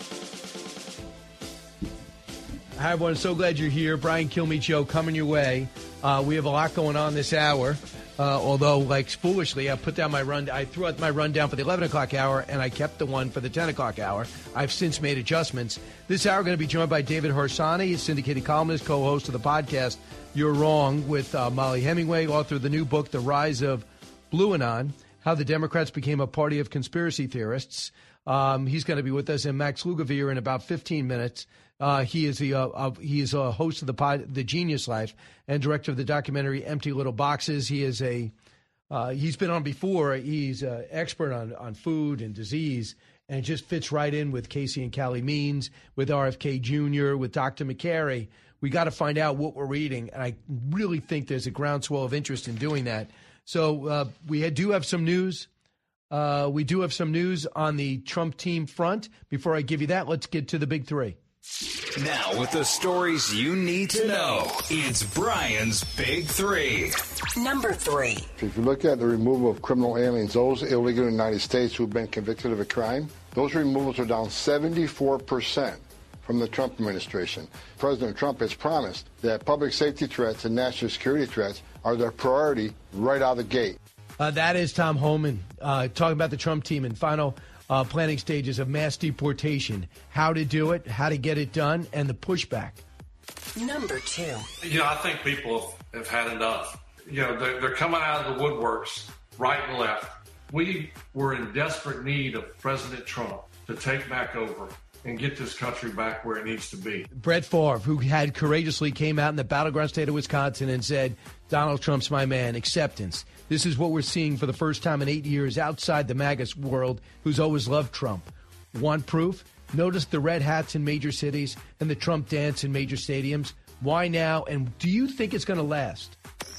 Hi, everyone. So glad you're here. Brian Kilmeade Show coming your way. Uh, we have a lot going on this hour. Uh, although, like, foolishly, I put down my run. I threw out my rundown for the eleven o'clock hour, and I kept the one for the ten o'clock hour. I've since made adjustments. This hour, going to be joined by David Harsanyi, a syndicated columnist, co-host of the podcast You're Wrong, with uh, Molly Hemingway, author of the new book, The Rise of Blueanon, How the Democrats Became a Party of Conspiracy Theorists. Um, he's going to be with us, and Max Lugavere in about fifteen minutes. Uh, he is the uh, uh, he is a host of the pod, The Genius Life, and director of the documentary Empty Little Boxes. He is a uh, he's been on before. He's an expert on on food and disease, and it just fits right in with Casey and Callie Means, with R F K Junior, with Doctor McCary. We got to find out what we're reading, and I really think there's a groundswell of interest in doing that. So uh, we had, do have some news. Uh, we do have some news on the Trump team front. Before I give you that, let's get to the big three. Now, with the stories you need to know, it's Brian's Big Three. Number three. If you look at the removal of criminal aliens, those illegal in the United States who've been convicted of a crime, those removals are down seventy-four percent from the Trump administration. President Trump has promised that public safety threats and national security threats are their priority right out of the gate. Uh, that is Tom Homan uh, talking about the Trump team in final uh, planning stages of mass deportation, how to do it, how to get it done, and the pushback. Number two. You know, I think people have, have had enough. You know, they're, they're coming out of the woodworks right and left. We were in desperate need of President Trump to take back over and get this country back where it needs to be. Brett Favre, who had courageously came out in the battleground state of Wisconsin and said, Donald Trump's my man, acceptance. This is what we're seeing for the first time in eight years outside the MAGA world, who's always loved Trump. Want proof? Notice the red hats in major cities and the Trump dance in major stadiums. Why now? And do you think it's going to last?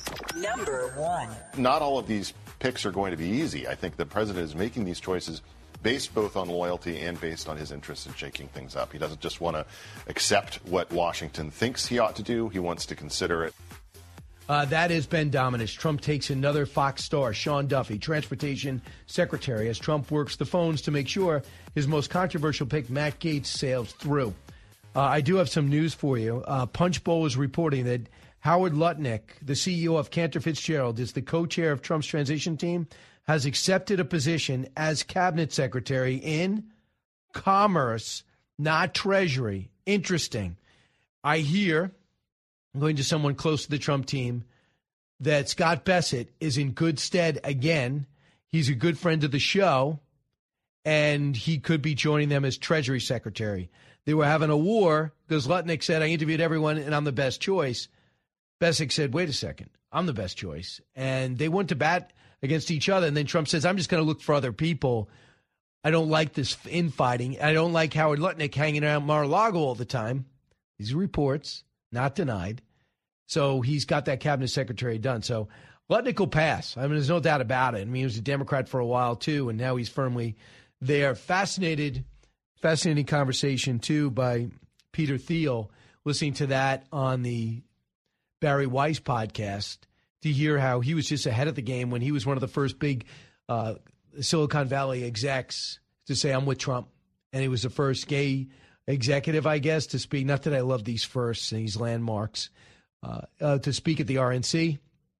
Number one. Not all of these picks are going to be easy. I think the president is making these choices based both on loyalty and based on his interest in shaking things up. He doesn't just want to accept what Washington thinks he ought to do. He wants to consider it. Uh, that is Ben Dominus. Trump takes another Fox star, Sean Duffy, transportation secretary, as Trump works the phones to make sure his most controversial pick, Matt Gaetz, sails through. Uh, I do have some news for you. Uh, Punchbowl is reporting that Howard Lutnick, the C E O of Cantor Fitzgerald, is the co-chair of Trump's transition team, has accepted a position as cabinet secretary in commerce, not treasury. Interesting. I hear, going to someone close to the Trump team, that Scott Bessent is in good stead again. He's a good friend of the show, and he could be joining them as treasury secretary. They were having a war because Lutnick said, I interviewed everyone and I'm the best choice. Bessent said, wait a second, I'm the best choice. And they went to bat against each other. And then Trump says, I'm just going to look for other people. I don't like this infighting. I don't like Howard Lutnick hanging around Mar-a-Lago all the time. These are reports, not denied. So he's got that cabinet secretary done. So Lutnick will pass. I mean, there's no doubt about it. I mean, he was a Democrat for a while, too, and now he's firmly there. Fascinated, fascinating conversation, too, by Peter Thiel, listening to that on the Barry Weiss podcast, to hear how he was just ahead of the game when he was one of the first big uh, Silicon Valley execs to say, I'm with Trump. And he was the first gay executive, I guess, to speak. Not that I love these firsts and these landmarks, uh, uh, to speak at the R N C.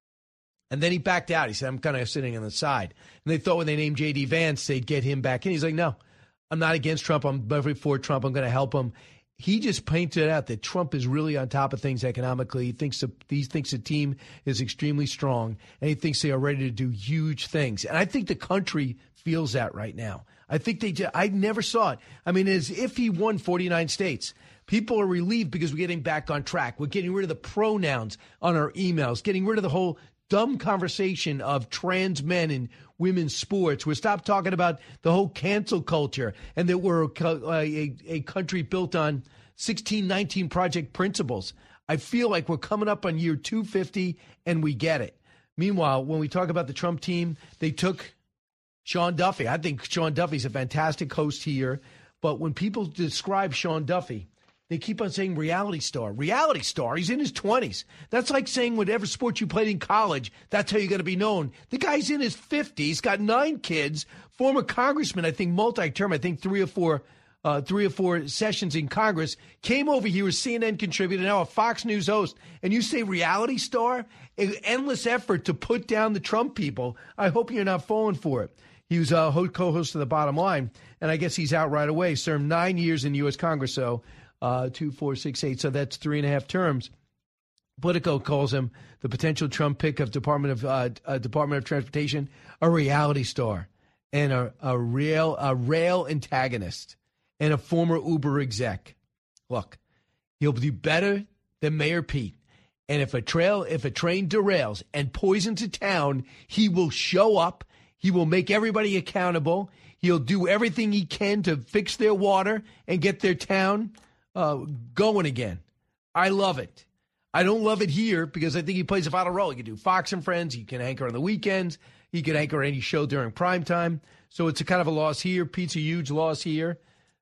And then he backed out. He said, I'm kind of sitting on the side. And they thought when they named J D. Vance, they'd get him back in. He's like, no, I'm not against Trump. I'm for Trump. I'm going to help him. He just painted out that Trump is really on top of things economically. He thinks the, he thinks the team is extremely strong, and he thinks they are ready to do huge things. And I think the country feels that right now. I think they – I never saw it. I mean, as if he won forty-nine states. People are relieved because we're getting back on track. We're getting rid of the pronouns on our emails, getting rid of the whole dumb conversation of trans men in women's sports. We're stopped talking about the whole cancel culture and that we're a, a, a country built on sixteen nineteen Project principles. I feel like we're coming up on year two fifty and we get it. Meanwhile, when we talk about the Trump team, they took Sean Duffy. I think Sean Duffy's a fantastic host here. But when people describe Sean Duffy, they keep on saying reality star. Reality star. He's in his twenties. That's like saying whatever sport you played in college, that's how you're going to be known. The guy's in his fifties, got nine kids, former congressman, I think multi-term, I think three or four uh, three or four sessions in Congress, came over here as C N N contributor, now a Fox News host, and you say reality star? An endless effort to put down the Trump people. I hope you're not falling for it. He was a co-host of The Bottom Line, and I guess he's out right away. Served nine years in the U S Congress, so Uh, two, four, six, eight. So that's three and a half terms. Politico calls him the potential Trump pick of Department of uh, uh, Department of Transportation, a reality star. and a, a rail a rail antagonist and a former Uber exec. Look, he'll do better than Mayor Pete. And if a trail, if a train derails and poisons a town, he will show up. He will make everybody accountable. He'll do everything he can to fix their water and get their town uh, going again. I love it. I don't love it here because I think he plays a vital role. He can do Fox and Friends. He can anchor on the weekends. He can anchor any show during prime time. So it's a kind of a loss here. Pete's a huge loss here.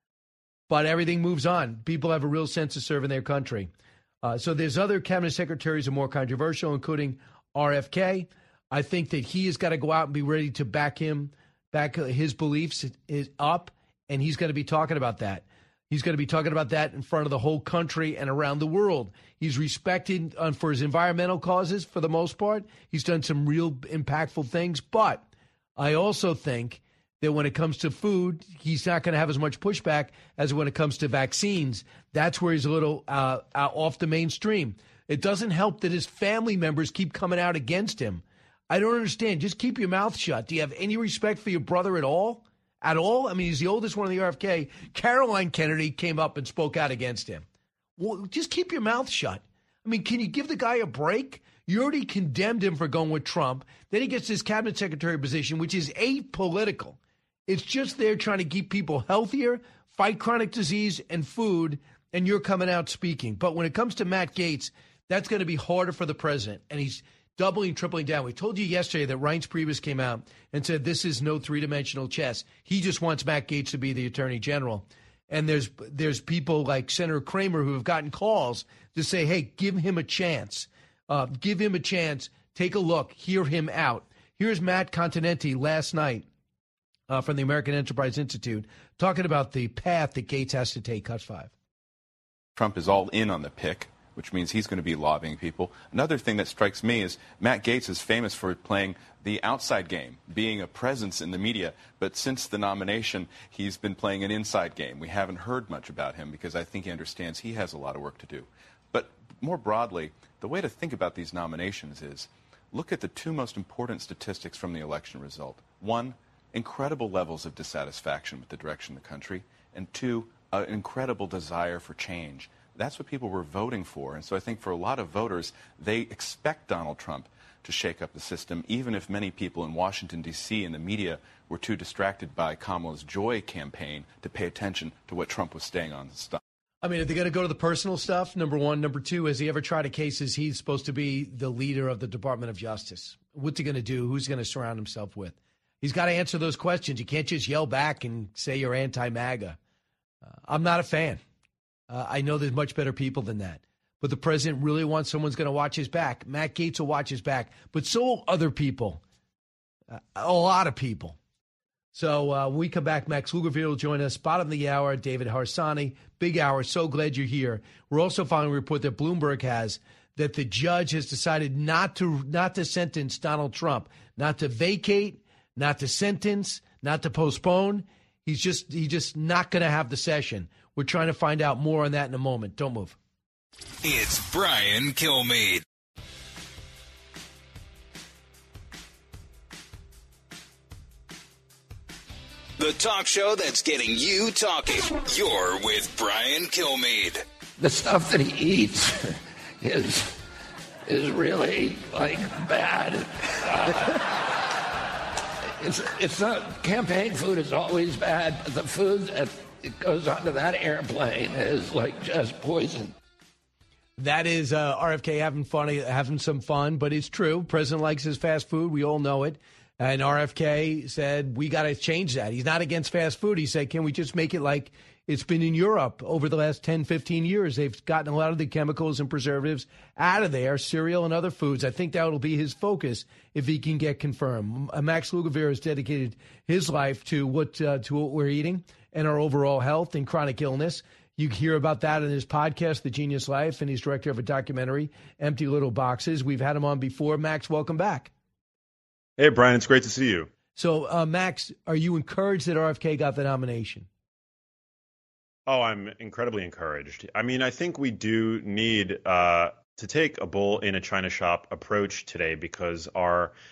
But everything moves on. People have a real sense of serving their country. Uh, so there's other cabinet secretaries who are more controversial, including R F K. I think that he has got to go out and be ready to back him, back his beliefs is up, and he's going to be talking about that. He's going to be talking about that in front of the whole country and around the world. He's respected uh, for his environmental causes for the most part. He's done some real impactful things. But I also think that when it comes to food, he's not going to have as much pushback as when it comes to vaccines. That's where he's a little uh, off the mainstream. It doesn't help that his family members keep coming out against him. I don't understand. Just keep your mouth shut. Do you have any respect for your brother at all? At all? I mean, he's the oldest one of the R F K. Caroline Kennedy came up and spoke out against him. Well, just keep your mouth shut. I mean, can you give the guy a break? You already condemned him for going with Trump. Then he gets his cabinet secretary position, which is apolitical. It's just there trying to keep people healthier, fight chronic disease and food, and you're coming out speaking. But when it comes to Matt Gaetz, that's going to be harder for the president, and he's doubling, tripling down. We told you yesterday that Reince Priebus came out and said this is no three-dimensional chess. He just wants Matt Gaetz to be the attorney general. And there's there's people like Senator Kramer who have gotten calls to say, hey, give him a chance. Uh, give him a chance. Take a look. Hear him out. Here's Matt Continenti last night uh, from the American Enterprise Institute talking about the path that Gaetz has to take. Cut five. Trump is all in on the pick, which means he's going to be lobbying people. Another thing that strikes me is Matt Gaetz is famous for playing the outside game, being a presence in the media. But since the nomination, he's been playing an inside game. We haven't heard much about him because I think he understands he has a lot of work to do. But more broadly, the way to think about these nominations is look at the two most important statistics from the election result. One, incredible levels of dissatisfaction with the direction of the country. And two, an incredible desire for change. That's what people were voting for. And so I think for a lot of voters, they expect Donald Trump to shake up the system, even if many people in Washington, D C and the media were too distracted by Kamala's Joy campaign to pay attention to what Trump was staying on the stuff. I mean, are they going to go to the personal stuff? Number one. Number two, has he ever tried a case as he's supposed to be the leader of the Department of Justice? What's he going to do? Who's going to surround himself with? He's got to answer those questions. You can't just yell back and say you're anti-MAGA. Uh, I'm not a fan. Uh, I know there's much better people than that. But the president really wants someone's going to watch his back. Matt Gaetz will watch his back. But so will other people. Uh, a lot of people. So uh, when we come back, Max Lugerfield will join us. Bottom of the hour, David Harsanyi. Big hour. So glad you're here. We're also following a report that Bloomberg has that the judge has decided not to not to sentence Donald Trump, not to vacate, not to sentence, not to postpone. He's just he's just not going to have the session. We're trying to find out more on that in a moment. Don't move. It's Brian Kilmeade. The talk show that's getting you talking. You're with Brian Kilmeade. The stuff that he eats is is really like bad. Uh, it's it's not campaign food is always bad, but the food that it goes onto that airplane is like just poison. That is uh, R F K having fun, having some fun, but it's true. President likes his fast food. We all know it. And R F K said, we got to change that. He's not against fast food. He said, can we just make it like it's been in Europe over the last ten, fifteen years? They've gotten a lot of the chemicals and preservatives out of there, cereal and other foods. I think that will be his focus if he can get confirmed. Max Lugavere has dedicated his life to what, uh, to what we're eating and our overall health and chronic illness. You hear about that in his podcast, The Genius Life, and he's director of a documentary, Empty Little Boxes. We've had him on before. Max, welcome back. Hey, Brian, it's great to see you. So, uh, Max, are you encouraged that R F K got the nomination? Oh, I'm incredibly encouraged. I mean, I think we do need uh, to take a bull in a china shop approach today because our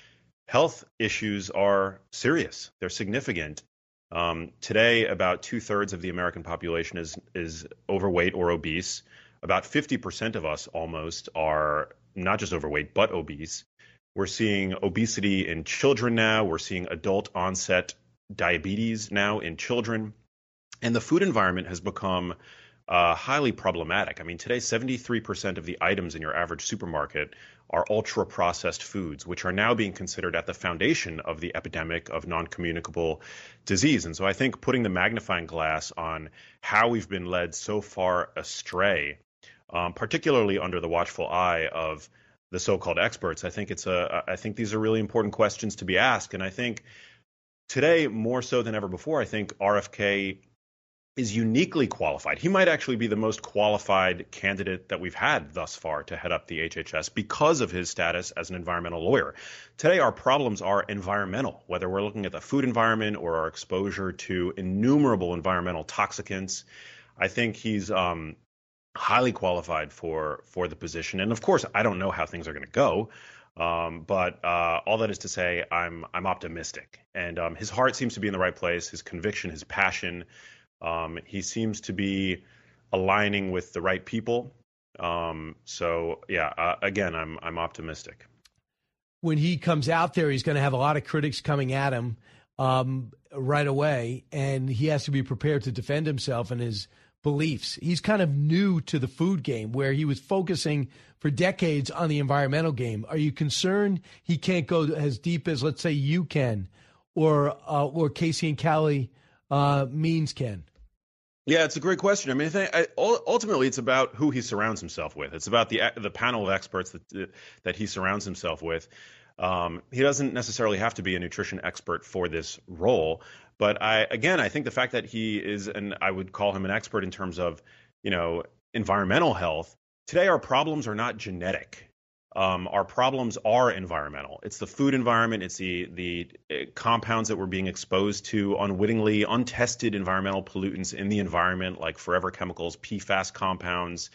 health issues are serious. They're significant. Um, today, about two thirds of the American population is is overweight or obese. About fifty percent of us almost are not just overweight, but obese. We're seeing obesity in children now. We're seeing adult onset diabetes now in children. And the food environment has become uh, highly problematic. I mean, today, seventy-three percent of the items in your average supermarket are ultra-processed foods, which are now being considered at the foundation of the epidemic of non-communicable disease. And so I think putting the magnifying glass on how we've been led so far astray, um, particularly under the watchful eye of the so-called experts, I think it's a, I think these are really important questions to be asked. And I think today, more so than ever before, I think R F K is uniquely qualified. He might actually be the most qualified candidate that we've had thus far to head up the H H S because of his status as an environmental lawyer. Today, our problems are environmental, whether we're looking at the food environment or our exposure to innumerable environmental toxicants. I think he's um, highly qualified for, for the position. And of course, I don't know how things are going to go. Um, but uh, all that is to say, I'm I'm optimistic. And um, his heart seems to be in the right place, his conviction, his passion. Um, he seems to be aligning with the right people. Um, so, yeah, uh, again, I'm I'm optimistic. When he comes out there, he's going to have a lot of critics coming at him um, right away, and he has to be prepared to defend himself and his beliefs. He's kind of new to the food game, where he was focusing for decades on the environmental game. Are you concerned he can't go as deep as, let's say, you can, or uh, or Casey and Callie uh, Means can? Yeah, it's a great question. I mean, I think I, ultimately it's about who he surrounds himself with. It's about the the panel of experts that that he surrounds himself with. Um, he doesn't necessarily have to be a nutrition expert for this role, but I again I think the fact that he is, and I would call him an expert in terms of, you know, environmental health. Today, our problems are not genetic. Um, our problems are environmental. It's the food environment. It's the the compounds that we're being exposed to unwittingly, untested environmental pollutants in the environment, like forever chemicals, P FAS compounds,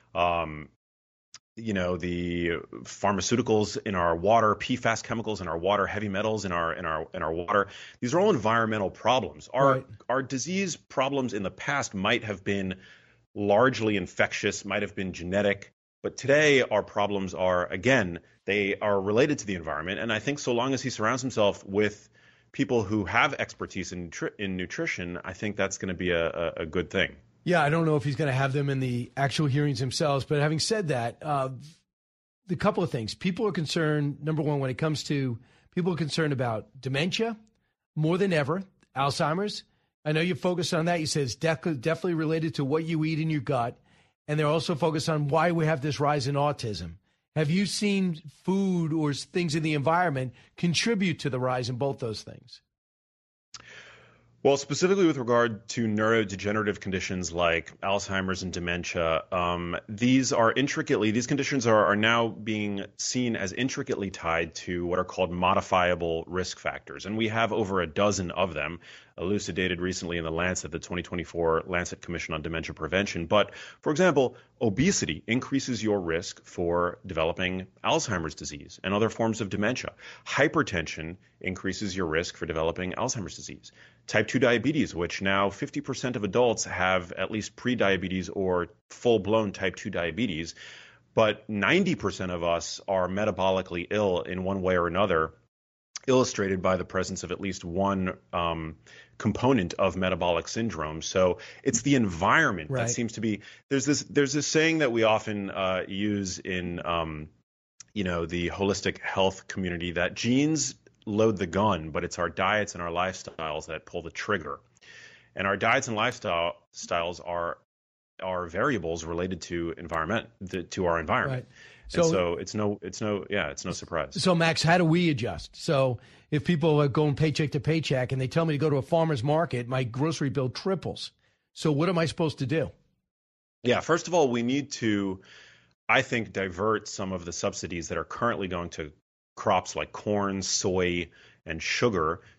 um, you know, the pharmaceuticals in our water, P FAS chemicals in our water, heavy metals in our in our in our water. These are all environmental problems. Our Right. our disease problems in the past might have been largely infectious, might have been genetic. But today, our problems are, again, they are related to the environment. And I think so long as he surrounds himself with people who have expertise in, nutri- in nutrition, I think that's going to be a, a, a good thing. Yeah, I don't know if he's going to have them in the actual hearings themselves. But having said that, uh, the couple of things. People are concerned, number one, when it comes to people are concerned about dementia more than ever, Alzheimer's. I know you focused on that. You said it's def- definitely related to what you eat in your gut. And they're also focused on why we have this rise in autism. Have you seen food or things in the environment contribute to the rise in both those things? Well, specifically with regard to neurodegenerative conditions like Alzheimer's and dementia, um, these are intricately, these conditions are, are now being seen as intricately tied to what are called modifiable risk factors. And we have over a dozen of them elucidated recently in the Lancet, the twenty twenty-four Lancet Commission on Dementia Prevention. But, for example, obesity increases your risk for developing Alzheimer's disease and other forms of dementia. Hypertension increases your risk for developing Alzheimer's disease. Type two diabetes, which now fifty percent of adults have at least prediabetes or full-blown type two diabetes, but ninety percent of us are metabolically ill in one way or another, illustrated by the presence of at least one um, component of metabolic syndrome. So it's the environment Right. that seems to be, there's this there's this saying that we often uh, use in um, you know, the holistic health community that genes load the gun, but it's our diets and our lifestyles that pull the trigger. And our diets and lifestyle styles are are variables related to environment the, to our environment. Right. So, So- so it's no it's no yeah it's no surprise. So, Max, how do we adjust? So if people are going paycheck to paycheck and they tell me to go to a farmer's market, my grocery bill triples. So what am I supposed to do? Yeah, first of all, we need to, I think, divert some of the subsidies that are currently going to crops like corn, soy, and sugar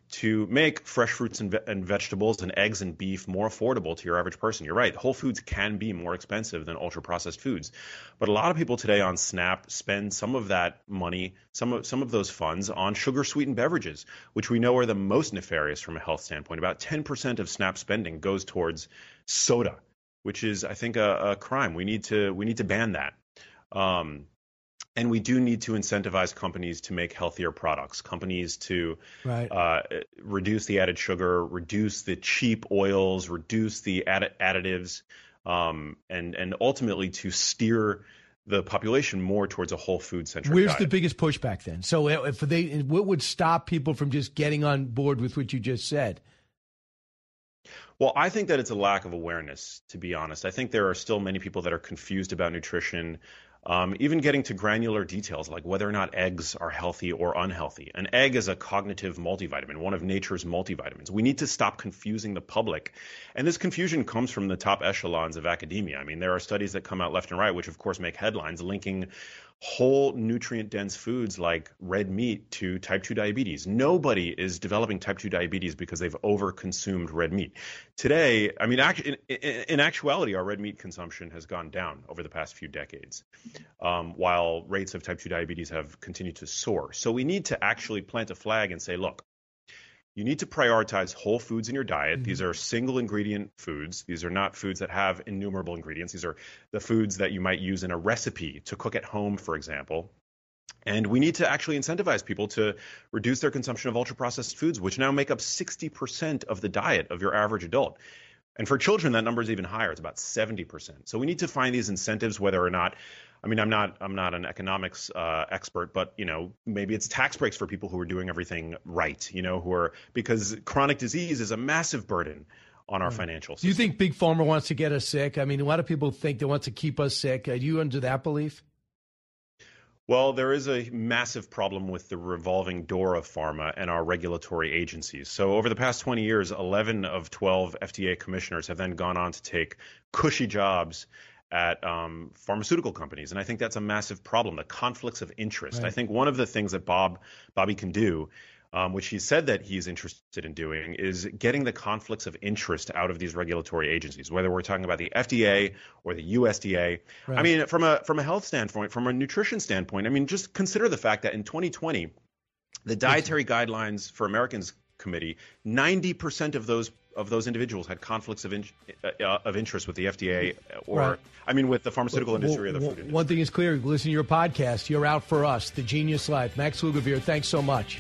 to make fresh fruits and, ve- and vegetables and eggs and beef more affordable to your average person. You're right. Whole Foods can be more expensive than ultra-processed foods. But a lot of people today on SNAP spend some of that money, some of, some of those funds on sugar-sweetened beverages, which we know are the most nefarious from a health standpoint. About ten percent of SNAP spending goes towards soda, which is, I think, a, a crime. We need to we need to ban that. Um, And we do need to incentivize companies to make healthier products, companies to right. uh, reduce the added sugar, reduce the cheap oils, reduce the add- additives, um, and, and ultimately to steer the population more towards a whole food centric Where's diet. the biggest pushback then? So if they, what would stop people from just getting on board with what you just said? Well, I think that it's a lack of awareness, to be honest. I think there are still many people that are confused about nutrition. Um, even getting to granular details like whether or not eggs are healthy or unhealthy. An egg is a cognitive multivitamin, one of nature's multivitamins. We need to stop confusing the public. And this confusion comes from the top echelons of academia. I mean, there are studies that come out left and right, which of course make headlines, linking whole nutrient-dense foods like red meat to type two diabetes. Nobody is developing type two diabetes because they've over-consumed red meat. Today, I mean, in, in, in actuality, our red meat consumption has gone down over the past few decades, um, while rates of type two diabetes have continued to soar. So we need to actually plant a flag and say, look, you need to prioritize whole foods in your diet. Mm-hmm. These are single ingredient foods. These are not foods that have innumerable ingredients. These are the foods that you might use in a recipe to cook at home, for example. And we need to actually incentivize people to reduce their consumption of ultra-processed foods, which now make up sixty percent of the diet of your average adult. And for children, that number is even higher. It's about seventy percent. So we need to find these incentives, whether or not, I mean, I'm not I'm not an economics uh, expert, but, you know, maybe it's tax breaks for people who are doing everything right, you know, who are, because chronic disease is a massive burden on our financial system. Do you think Big Pharma wants to get us sick? I mean, a lot of people think they want to keep us sick. Are you under that belief? Well, there is a massive problem with the revolving door of pharma and our regulatory agencies. So over the past twenty years, eleven of twelve F D A commissioners have then gone on to take cushy jobs at um, pharmaceutical companies. And I think that's a massive problem, the conflicts of interest. Right. I think one of the things that Bob Bobby can do, um, which he said that he's interested in doing, is getting the conflicts of interest out of these regulatory agencies, whether we're talking about the F D A or the U S D A. Right. I mean, from a from a health standpoint, from a nutrition standpoint, I mean, just consider the fact that in twenty twenty, the Dietary Guidelines for Americans Committee, ninety percent of those of those individuals had conflicts of in, uh, of interest with the F D A or, right. I mean, with the pharmaceutical industry well, or the food industry. One thing is clear, listen to your podcast. You're out for us, The Genius Life. Max Lugavere, thanks so much.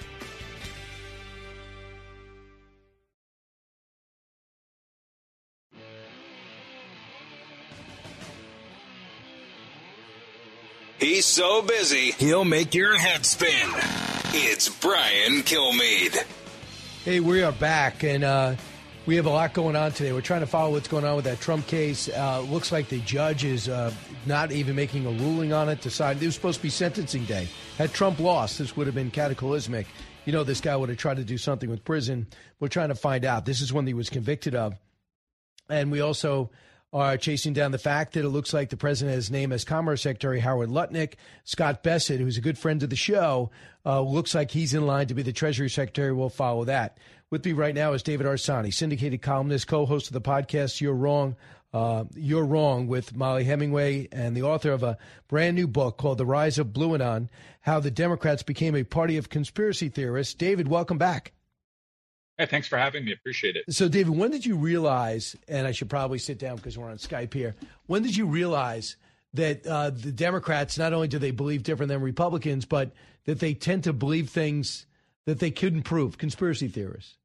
He's so busy, he'll make your head spin. It's Brian Kilmeade. Hey, we are back, and uh, we have a lot going on today. We're trying to follow what's going on with that Trump case. Uh, looks like the judge is uh, not even making a ruling on it. Decided it was supposed to be sentencing day. Had Trump lost, this would have been cataclysmic. You know, this guy would have tried to do something with prison. We're trying to find out. This is one that he was convicted of. And we also are chasing down the fact that it looks like the president has named as Commerce Secretary Howard Lutnick. Scott Bessent, who's a good friend of the show, uh, looks like he's in line to be the Treasury Secretary. We'll follow that. With me right now is David Arsani, syndicated columnist, co-host of the podcast You're Wrong, uh, You're Wrong with Molly Hemingway, and the author of a brand new book called The Rise of Blue Anon, How the Democrats Became a Party of Conspiracy Theorists. David, welcome back. Hey, thanks for having me. Appreciate it. So, David, when did you realize, and I should probably sit down because we're on Skype here, when did you realize that uh, the Democrats, not only do they believe different than Republicans, but that they tend to believe things that they couldn't prove, conspiracy theorists?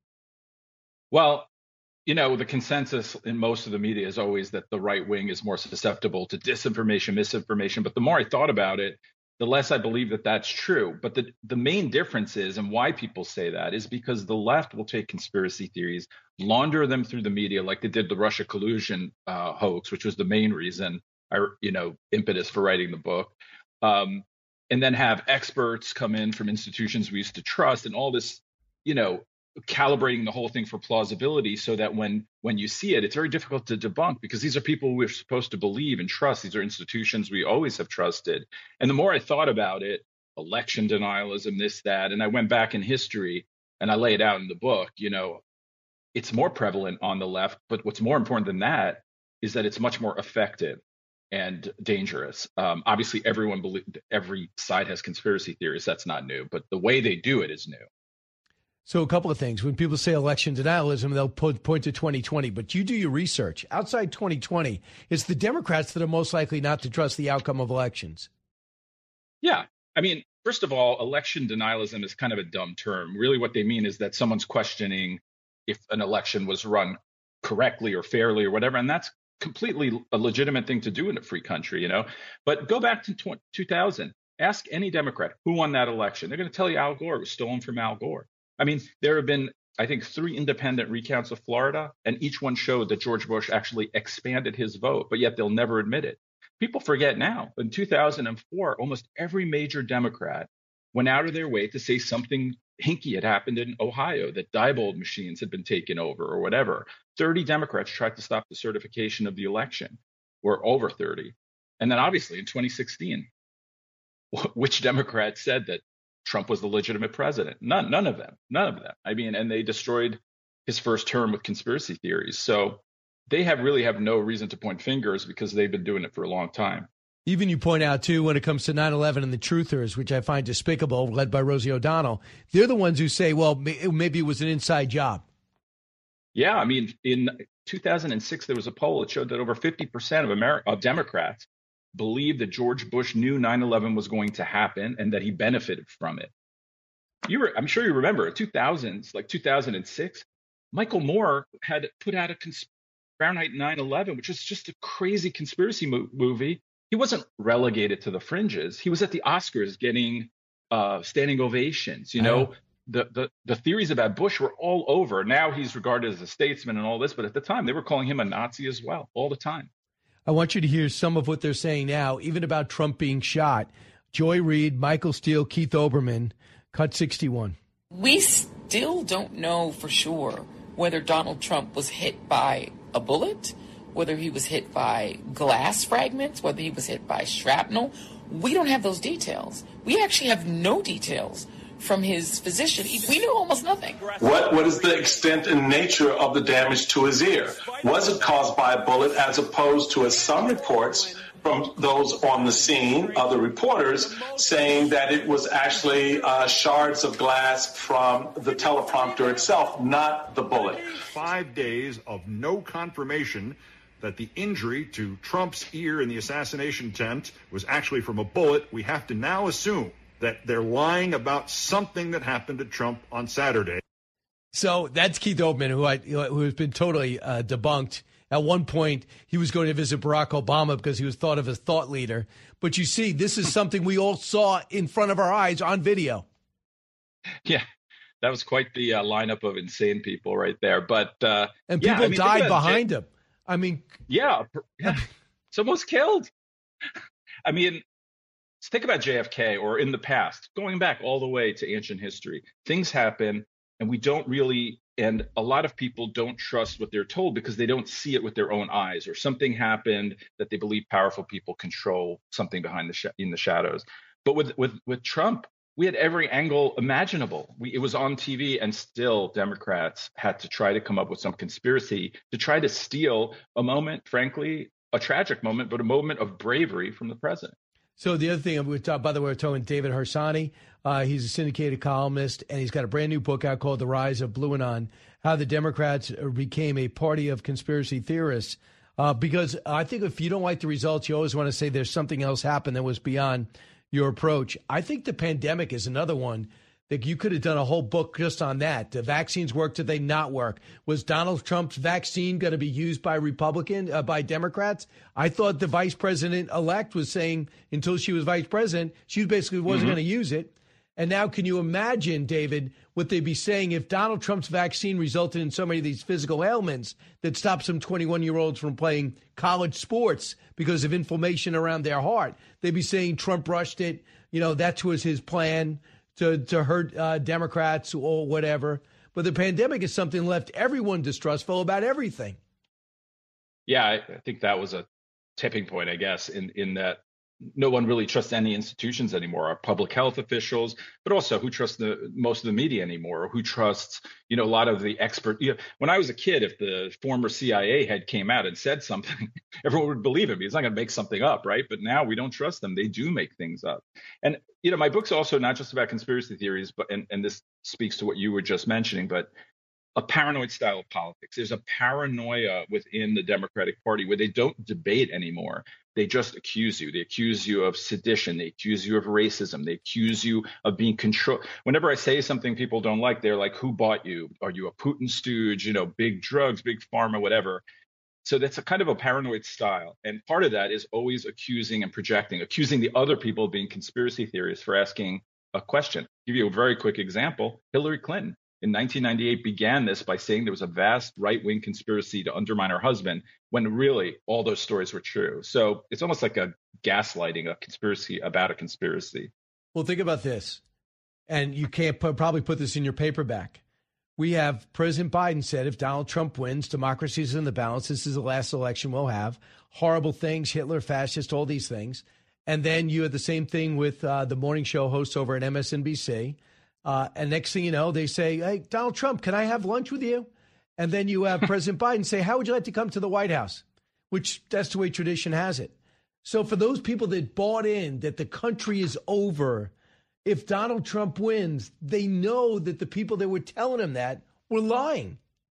Well, you know, the consensus in most of the media is always that the right wing is more susceptible to disinformation, misinformation. But the more I thought about it, the less I believe that that's true. But the, the main difference is, and why people say that, is because the left will take conspiracy theories, launder them through the media like they did the Russia collusion uh, hoax, which was the main reason, I, you know, impetus for writing the book, um, and then have experts come in from institutions we used to trust and all this, you know, calibrating the whole thing for plausibility so that when when you see it, it's very difficult to debunk because these are people we're supposed to believe and trust. These are institutions we always have trusted. And the more I thought about it, election denialism, this, that, and I went back in history, and I lay it out in the book, you know, it's more prevalent on the left. But what's more important than that is that it's much more effective and dangerous. Um, obviously, everyone believe, every side has conspiracy theories. That's not new, but the way they do it is new. So a couple of things. When people say election denialism, they'll put, point to twenty twenty. But you do your research. Outside twenty twenty, it's the Democrats that are most likely not to trust the outcome of elections. Yeah. I mean, first of all, election denialism is kind of a dumb term. Really what they mean is that someone's questioning if an election was run correctly or fairly or whatever. And that's completely a legitimate thing to do in a free country, you know. But go back to two thousand. Ask any Democrat who won that election. They're going to tell you Al Gore. It was stolen from Al Gore. I mean, there have been, I think, three independent recounts of Florida, and each one showed that George Bush actually expanded his vote, but yet they'll never admit it. People forget now. In two thousand four, almost every major Democrat went out of their way to say something hinky had happened in Ohio, that Diebold machines had been taken over or whatever. thirty Democrats tried to stop the certification of the election, or over thirty. And then obviously in twenty sixteen, which Democrat said that Trump was the legitimate president? None, none of them, none of them. I mean, and they destroyed his first term with conspiracy theories. So they have really have no reason to point fingers because they've been doing it for a long time. Even you point out, too, when it comes to nine eleven and the truthers, which I find despicable, led by Rosie O'Donnell, they're the ones who say, well, maybe it was an inside job. Yeah, I mean, in two thousand six, there was a poll that showed that over fifty percent of, Ameri- of Democrats believed that George Bush knew nine eleven was going to happen and that he benefited from it. You were, I'm sure you remember, in two thousands, like two thousand six, Michael Moore had put out a cons- Fahrenheit nine eleven, which was just a crazy conspiracy mo- movie. He wasn't relegated to the fringes. He was at the Oscars getting uh, standing ovations. You know, the, the the theories about Bush were all over. Now he's regarded as a statesman and all this, but at the time they were calling him a Nazi as well, all the time. I want you to hear some of what they're saying now, even about Trump being shot. Joy Reid, Michael Steele, Keith Olbermann, cut sixty-one. We still don't know for sure whether Donald Trump was hit by a bullet, whether he was hit by glass fragments, whether he was hit by shrapnel. We don't have those details. We actually have no details from his physician. We knew almost nothing. What What is the extent and nature of the damage to his ear? Was it caused by a bullet, as opposed to, as some reports from those on the scene, other reporters, saying that it was actually uh, shards of glass from the teleprompter itself, not the bullet? Five days of no confirmation that the injury to Trump's ear in the assassination attempt was actually from a bullet. We have to now assume that they're lying about something that happened to Trump on Saturday. So that's Keith Olbermann, who I who has been totally uh, debunked. At one point, he was going to visit Barack Obama because he was thought of as thought leader. But you see, this is something we all saw in front of our eyes on video. Yeah, that was quite the uh, lineup of insane people right there. But uh, and yeah, people I mean, died behind J- him. I mean, yeah, yeah. Someone's killed. I mean, think about J F K, or in the past, going back all the way to ancient history. Things happen, and we don't really, and a lot of people don't trust what they're told because they don't see it with their own eyes, or something happened that they believe powerful people control something behind the sh- in the shadows. But with with with Trump, we had every angle imaginable. We, it was on T V, and still Democrats had to try to come up with some conspiracy to try to steal a moment, frankly, a tragic moment, but a moment of bravery from the president. So the other thing, we talk, by the way, we're talking David Harsanyi. Uh, he's a syndicated columnist, and he's got a brand new book out called The Rise of Blue Anon, How the Democrats Became a Party of Conspiracy Theorists. Uh, because I think if you don't like the results, you always want to say there's something else happened that was beyond your approach. I think the pandemic is another one that you could have done a whole book just on that. The vaccines work, did they not work? Was Donald Trump's vaccine going to be used by Republican, uh, by Democrats? I thought the vice president-elect was saying until she was vice president, she basically wasn't mm-hmm. going to use it. And now can you imagine, David, what they'd be saying if Donald Trump's vaccine resulted in so many of these physical ailments that stopped some twenty-one-year-olds from playing college sports because of inflammation around their heart? They'd be saying Trump rushed it. You know, that was his plan to, to hurt uh, Democrats or whatever. But the pandemic is something left everyone distrustful about everything. Yeah, I, I think that was a tipping point, I guess, in, in that no one really trusts any institutions anymore, our public health officials, but also who trusts the most of the media anymore, who trusts, you know, a lot of the expert. You know, when I was a kid, if the former C I A head came out and said something, everyone would believe him. He's not going to make something up, right? But now we don't trust them. They do make things up. And, you know, my book's also not just about conspiracy theories, but and, and this speaks to what you were just mentioning, but a paranoid style of politics. There's a paranoia within the Democratic Party where they don't debate anymore. They just accuse you. They accuse you of sedition. They accuse you of racism. They accuse you of being controlled. Whenever I say something people don't like, they're like, who bought you? Are you a Putin stooge? You know, big drugs, big pharma, whatever. So that's a kind of a paranoid style. And part of that is always accusing and projecting, accusing the other people of being conspiracy theorists for asking a question. I'll give you a very quick example. Hillary Clinton in nineteen ninety-eight began this by saying there was a vast right-wing conspiracy to undermine her husband, when really all those stories were true. So it's almost like a gaslighting, a conspiracy about a conspiracy. Well, think about this, and you can't put, probably put this in your paperback. We have President Biden said if Donald Trump wins, democracy is in the balance. This is the last election we'll have. Horrible things, Hitler, fascist, all these things. And then you had the same thing with uh, the morning show hosts over at M S N B C. Uh, and next thing you know, they say, hey, Donald Trump, can I have lunch with you? And then you have President Biden say, how would you like to come to the White House? Which that's the way tradition has it. So for those people that bought in that the country is over, if Donald Trump wins, they know that the people that were telling him that were lying.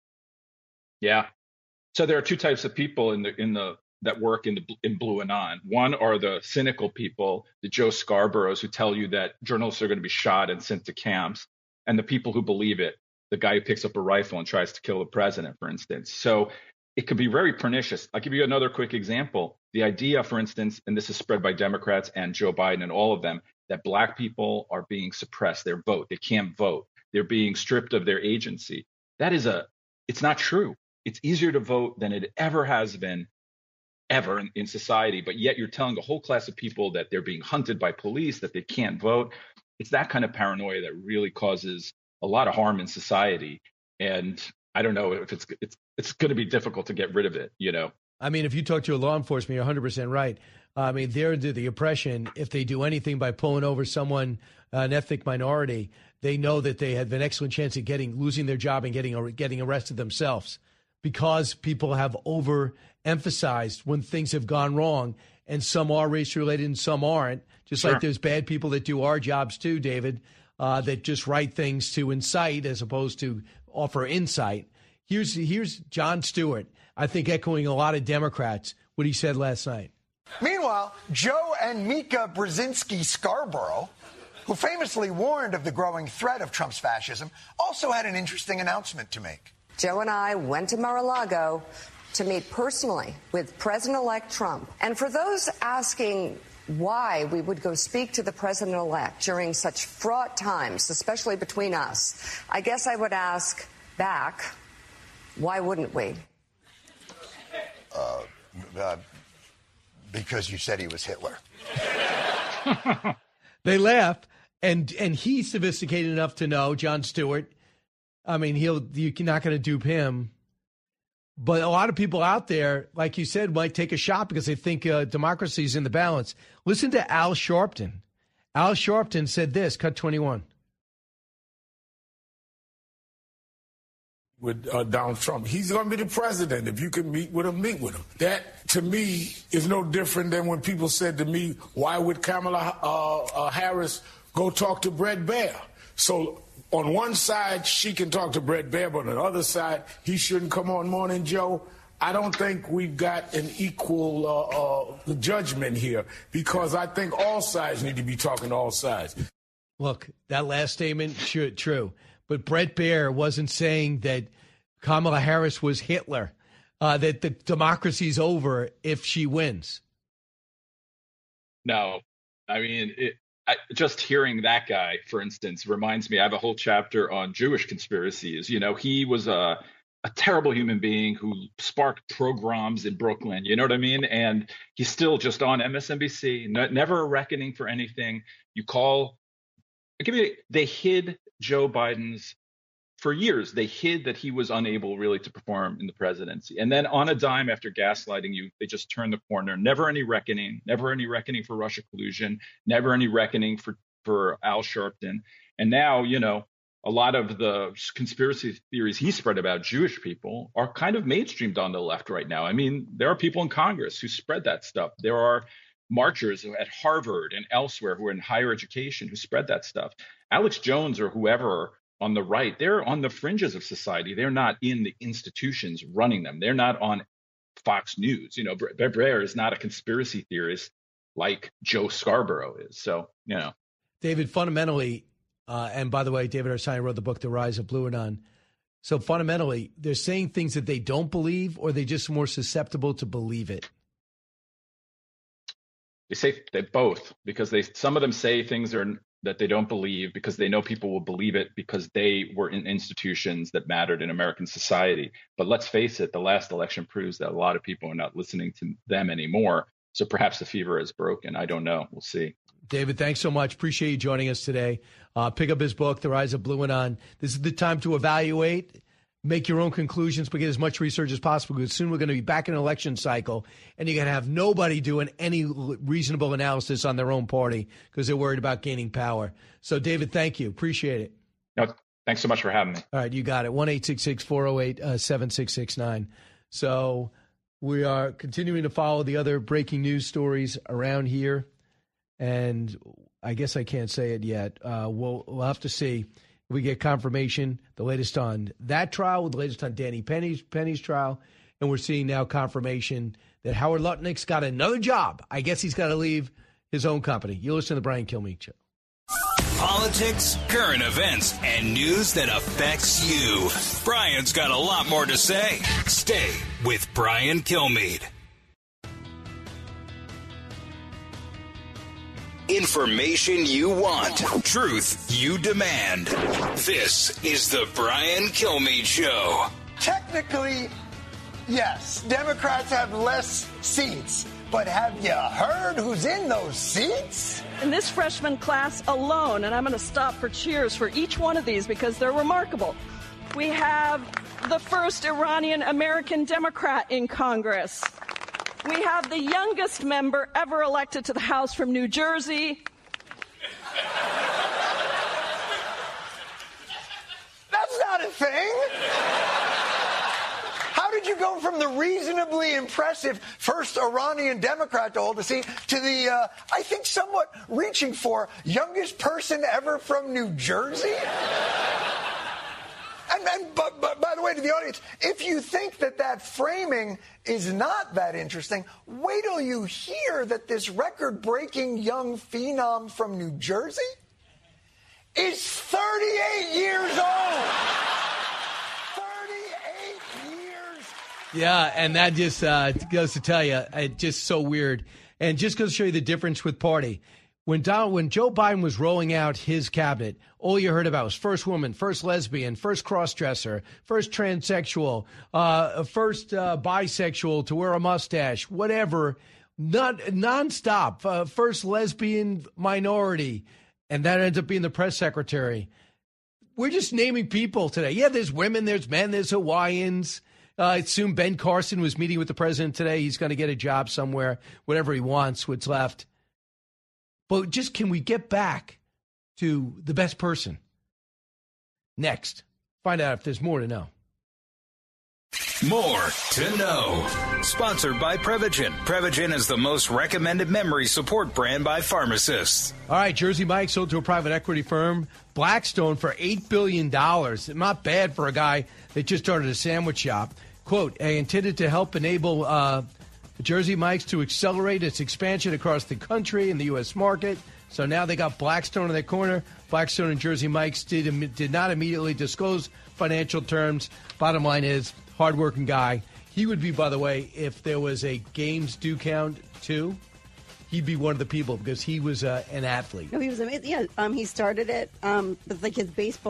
Yeah. So there are two types of people in the in the that work in the in Blue Anon. One are the cynical people, the Joe Scarboroughs, who tell you that journalists are going to be shot and sent to camps, and the people who believe it, the guy who picks up a rifle and tries to kill the president, for instance. So it could be very pernicious. I'll give you another quick example. The idea, for instance, and this is spread by Democrats and Joe Biden and all of them, that black people are being suppressed, their vote. They can't vote. They're being stripped of their agency. That is a, it's not true. It's easier to vote than it ever has been, ever in, in society. But yet you're telling a whole class of people that they're being hunted by police, that they can't vote. It's that kind of paranoia that really causes a lot of harm in society. And I don't know if it's it's it's going to be difficult to get rid of it, you know. I mean, if you talk to a law enforcement, you're one hundred percent right. I mean, they're under the oppression. If they do anything by pulling over someone, uh, an ethnic minority, they know that they have an excellent chance of getting losing their job and getting getting arrested themselves, because people have overemphasized when things have gone wrong, and some are race related and some aren't. Just Sure. like there's bad people that do our jobs too, David, uh, that just write things to incite as opposed to offer insight. Here's here's Jon Stewart, I think echoing a lot of Democrats, what he said last night. Meanwhile, Joe and Mika Brzezinski Scarborough, who famously warned of the growing threat of Trump's fascism, also had an interesting announcement to make. Joe and I went to Mar-a-Lago to meet personally with President-elect Trump. And for those asking why we would go speak to the president-elect during such fraught times, especially between us, I guess I would ask back, why wouldn't we? Uh, uh, because you said he was Hitler. They laugh, and and he's sophisticated enough to know, Jon Stewart, I mean, he'll you're not going to dupe him. But a lot of people out there, like you said, might take a shot because they think uh, democracy is in the balance. Listen to Al Sharpton. Al Sharpton said this, cut twenty-one. With uh, Donald Trump. He's going to be the president. If you can meet with him, meet with him. That, to me, is no different than when people said to me, why would Kamala uh, uh, Harris go talk to Bret Baier? So on one side, she can talk to Bret Baier, but on the other side, he shouldn't come on Morning Joe. I don't think we've got an equal uh, uh, judgment here, because I think all sides need to be talking to all sides. Look, that last statement, sure, true. But Bret Baier wasn't saying that Kamala Harris was Hitler, uh, that the democracy's over if she wins. No, I mean, it, I, just hearing that guy, for instance, reminds me, I have a whole chapter on Jewish conspiracies. You know, he was a, a terrible human being who sparked pogroms in Brooklyn. You know what I mean? And he's still just on M S N B C, no, never a reckoning for anything. You call, I give you, they hid Joe Biden's for years, they hid that he was unable really to perform in the presidency. And then on a dime, after gaslighting you, they just turned the corner. Never any reckoning, never any reckoning for Russia collusion, never any reckoning for, for Al Sharpton. And now, you know, a lot of the conspiracy theories he spread about Jewish people are kind of mainstreamed on the left right now. I mean, there are people in Congress who spread that stuff. There are marchers at Harvard and elsewhere who are in higher education who spread that stuff. Alex Jones or whoever on the right, they're on the fringes of society. They're not in the institutions running them. They're not on Fox News. You know, Brett Baier is not a conspiracy theorist like Joe Scarborough is. So, you know. David, fundamentally, uh, and by the way, David Arsani wrote the book, The Rise of Blue Anon. So fundamentally, they're saying things that they don't believe, or they're just more susceptible to believe it? They say they both, because they some of them say things are that they don't believe because they know people will believe it because they were in institutions that mattered in American society. But let's face it, the last election proves that a lot of people are not listening to them anymore. So perhaps the fever is broken. I don't know. We'll see. David, thanks so much. Appreciate you joining us today. Uh, pick up his book, The Rise of Blue Anon. This is the time to evaluate, make your own conclusions, but get as much research as possible, because soon we're going to be back in an election cycle, and you're going to have nobody doing any reasonable analysis on their own party because they're worried about gaining power. So, David, thank you. Appreciate it. No, thanks so much for having me. All right, you got it. one eight six six, four oh eight, seven six six nine. So we are continuing to follow the other breaking news stories around here, and I guess I can't say it yet. Uh, we'll, we'll have to see. We get confirmation, the latest on that trial, the latest on Danny Penny's, Penny's trial, and we're seeing now confirmation that Howard Lutnick's got another job. I guess he's got to leave his own company. You listen to the Brian Kilmeade Show. Politics, current events, and news that affects you. Brian's got a lot more to say. Stay with Brian Kilmeade. Information you want. Truth you demand. This is the Brian Kilmeade Show. Technically, yes, Democrats have less seats. But have you heard who's in those seats? In this freshman class alone, and I'm going to stop for cheers for each one of these because they're remarkable, we have the first Iranian American Democrat in Congress. We have the youngest member ever elected to the House from New Jersey. That's not a thing. How did you go from the reasonably impressive first Iranian Democrat to hold a seat to the, uh, I think, somewhat reaching for youngest person ever from New Jersey? And, and but, but, by the way, to the audience, if you think that that framing is not that interesting, wait till you hear that this record-breaking young phenom from New Jersey is thirty-eight years old. thirty-eight years. Yeah, and that just uh, goes to tell you, it's just so weird. And just goes to show you the difference with party. When Donald, when Joe Biden was rolling out his cabinet, all you heard about was first woman, first lesbian, first cross-dresser, first transsexual, uh, first uh, bisexual to wear a mustache, whatever, not nonstop, uh, first lesbian minority, and that ends up being the press secretary. We're just naming people today. Yeah, there's women, there's men, there's Hawaiians. Uh, I assume Ben Carson was meeting with the president today. He's going to get a job somewhere, whatever he wants, what's left. But just can we get back to the best person? Next, find out if there's more to know. More to know. Sponsored by Prevagen. Prevagen is the most recommended memory support brand by pharmacists. All right, Jersey Mike sold to a private equity firm, Blackstone, for eight billion dollars. Not bad for a guy that just started a sandwich shop. Quote, I intended to help enable uh, Jersey Mike's to accelerate its expansion across the country and the U S market. So now they got Blackstone in their corner. Blackstone and Jersey Mike's did, did not immediately disclose financial terms. Bottom line is, hardworking guy. He would be, by the way, if there was a games do count too, he'd be one of the people because he was uh, an athlete. No, he was amazing. Yeah, um, he started it um, with like his baseball, like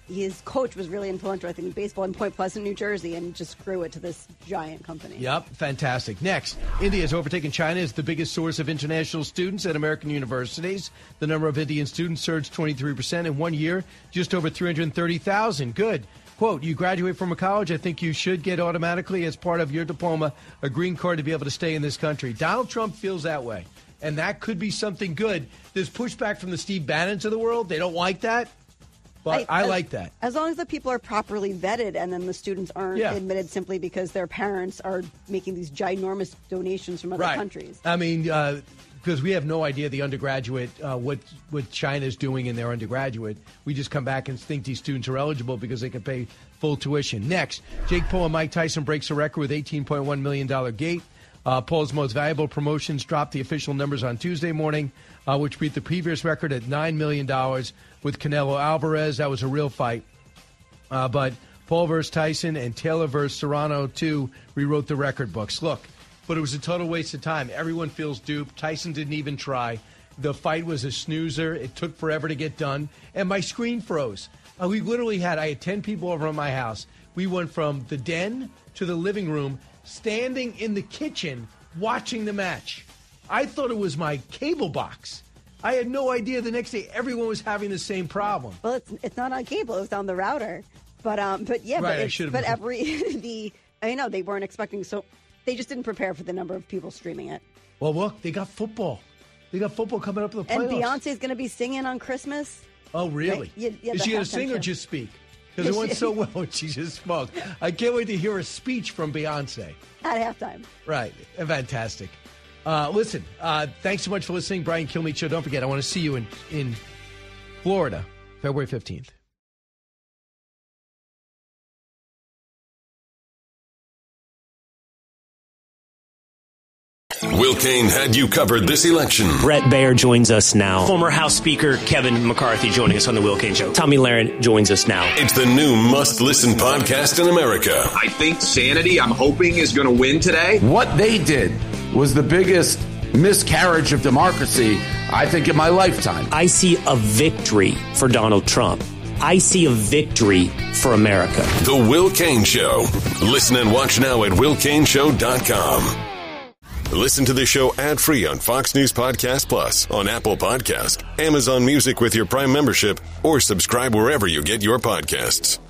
his coach was really influential, I think, in baseball in Point Pleasant, New Jersey, and just grew it to this giant company. Yep, fantastic. Next, India has overtaken China as the biggest source of international students at American universities. The number of Indian students surged twenty-three percent in one year, just over three hundred thirty thousand. Good. Quote, you graduate from a college, I think you should get automatically, as part of your diploma, a green card to be able to stay in this country. Donald Trump feels that way, and that could be something good. There's pushback from the Steve Bannons of the world. They don't like that. But I, I like that. As long as the people are properly vetted and then the students aren't yeah. admitted simply because their parents are making these ginormous donations from other right. countries. I mean, because uh, we have no idea the undergraduate, uh, what, what China's doing in their undergraduate. We just come back and think these students are eligible because they can pay full tuition. Next, Jake Paul and Mike Tyson breaks a record with eighteen point one million dollars gate. Uh, Paul's most valuable promotions dropped the official numbers on Tuesday morning, uh, which beat the previous record at nine million dollars with Canelo Alvarez. That was a real fight. Uh, but Paul versus Tyson and Taylor versus Serrano, too, rewrote the record books. Look, but it was a total waste of time. Everyone feels duped. Tyson didn't even try. The fight was a snoozer. It took forever to get done. And my screen froze. Uh, we literally had, I had ten people over at my house. We went from the den to the living room, standing in the kitchen, watching the match. I thought it was my cable box. I had no idea the next day everyone was having the same problem. Well, it's it's not on cable; it was on the router. But um, but yeah, right, but, I should have but been. every the I know they weren't expecting, so they just didn't prepare for the number of people streaming it. Well, look, they got football. They got football coming up in the playoffs. And Beyonce's going to be singing on Christmas. Oh, really? Right? Yeah, yeah, Is she going to sing or just speak? Because it went so well when she just spoke. I can't wait to hear a speech from Beyonce. At halftime. Right. Fantastic. Uh, listen, uh, thanks so much for listening. Brian Kilmeade Show. Don't forget, I want to see you in, in Florida, February fifteenth. Will Cain had you covered this election. Brett Baier joins us now. Former House Speaker Kevin McCarthy joining us on The Will Cain Show. Tommy Lahren joins us now. It's the new must-listen podcast in America. I think Sanity, I'm hoping, is going to win today. What they did was the biggest miscarriage of democracy, I think, in my lifetime. I see a victory for Donald Trump. I see a victory for America. The Will Cain Show. Listen and watch now at will cain show dot com. Listen to the show ad-free on Fox News Podcast Plus, on Apple Podcast, Amazon Music with your Prime membership, or subscribe wherever you get your podcasts.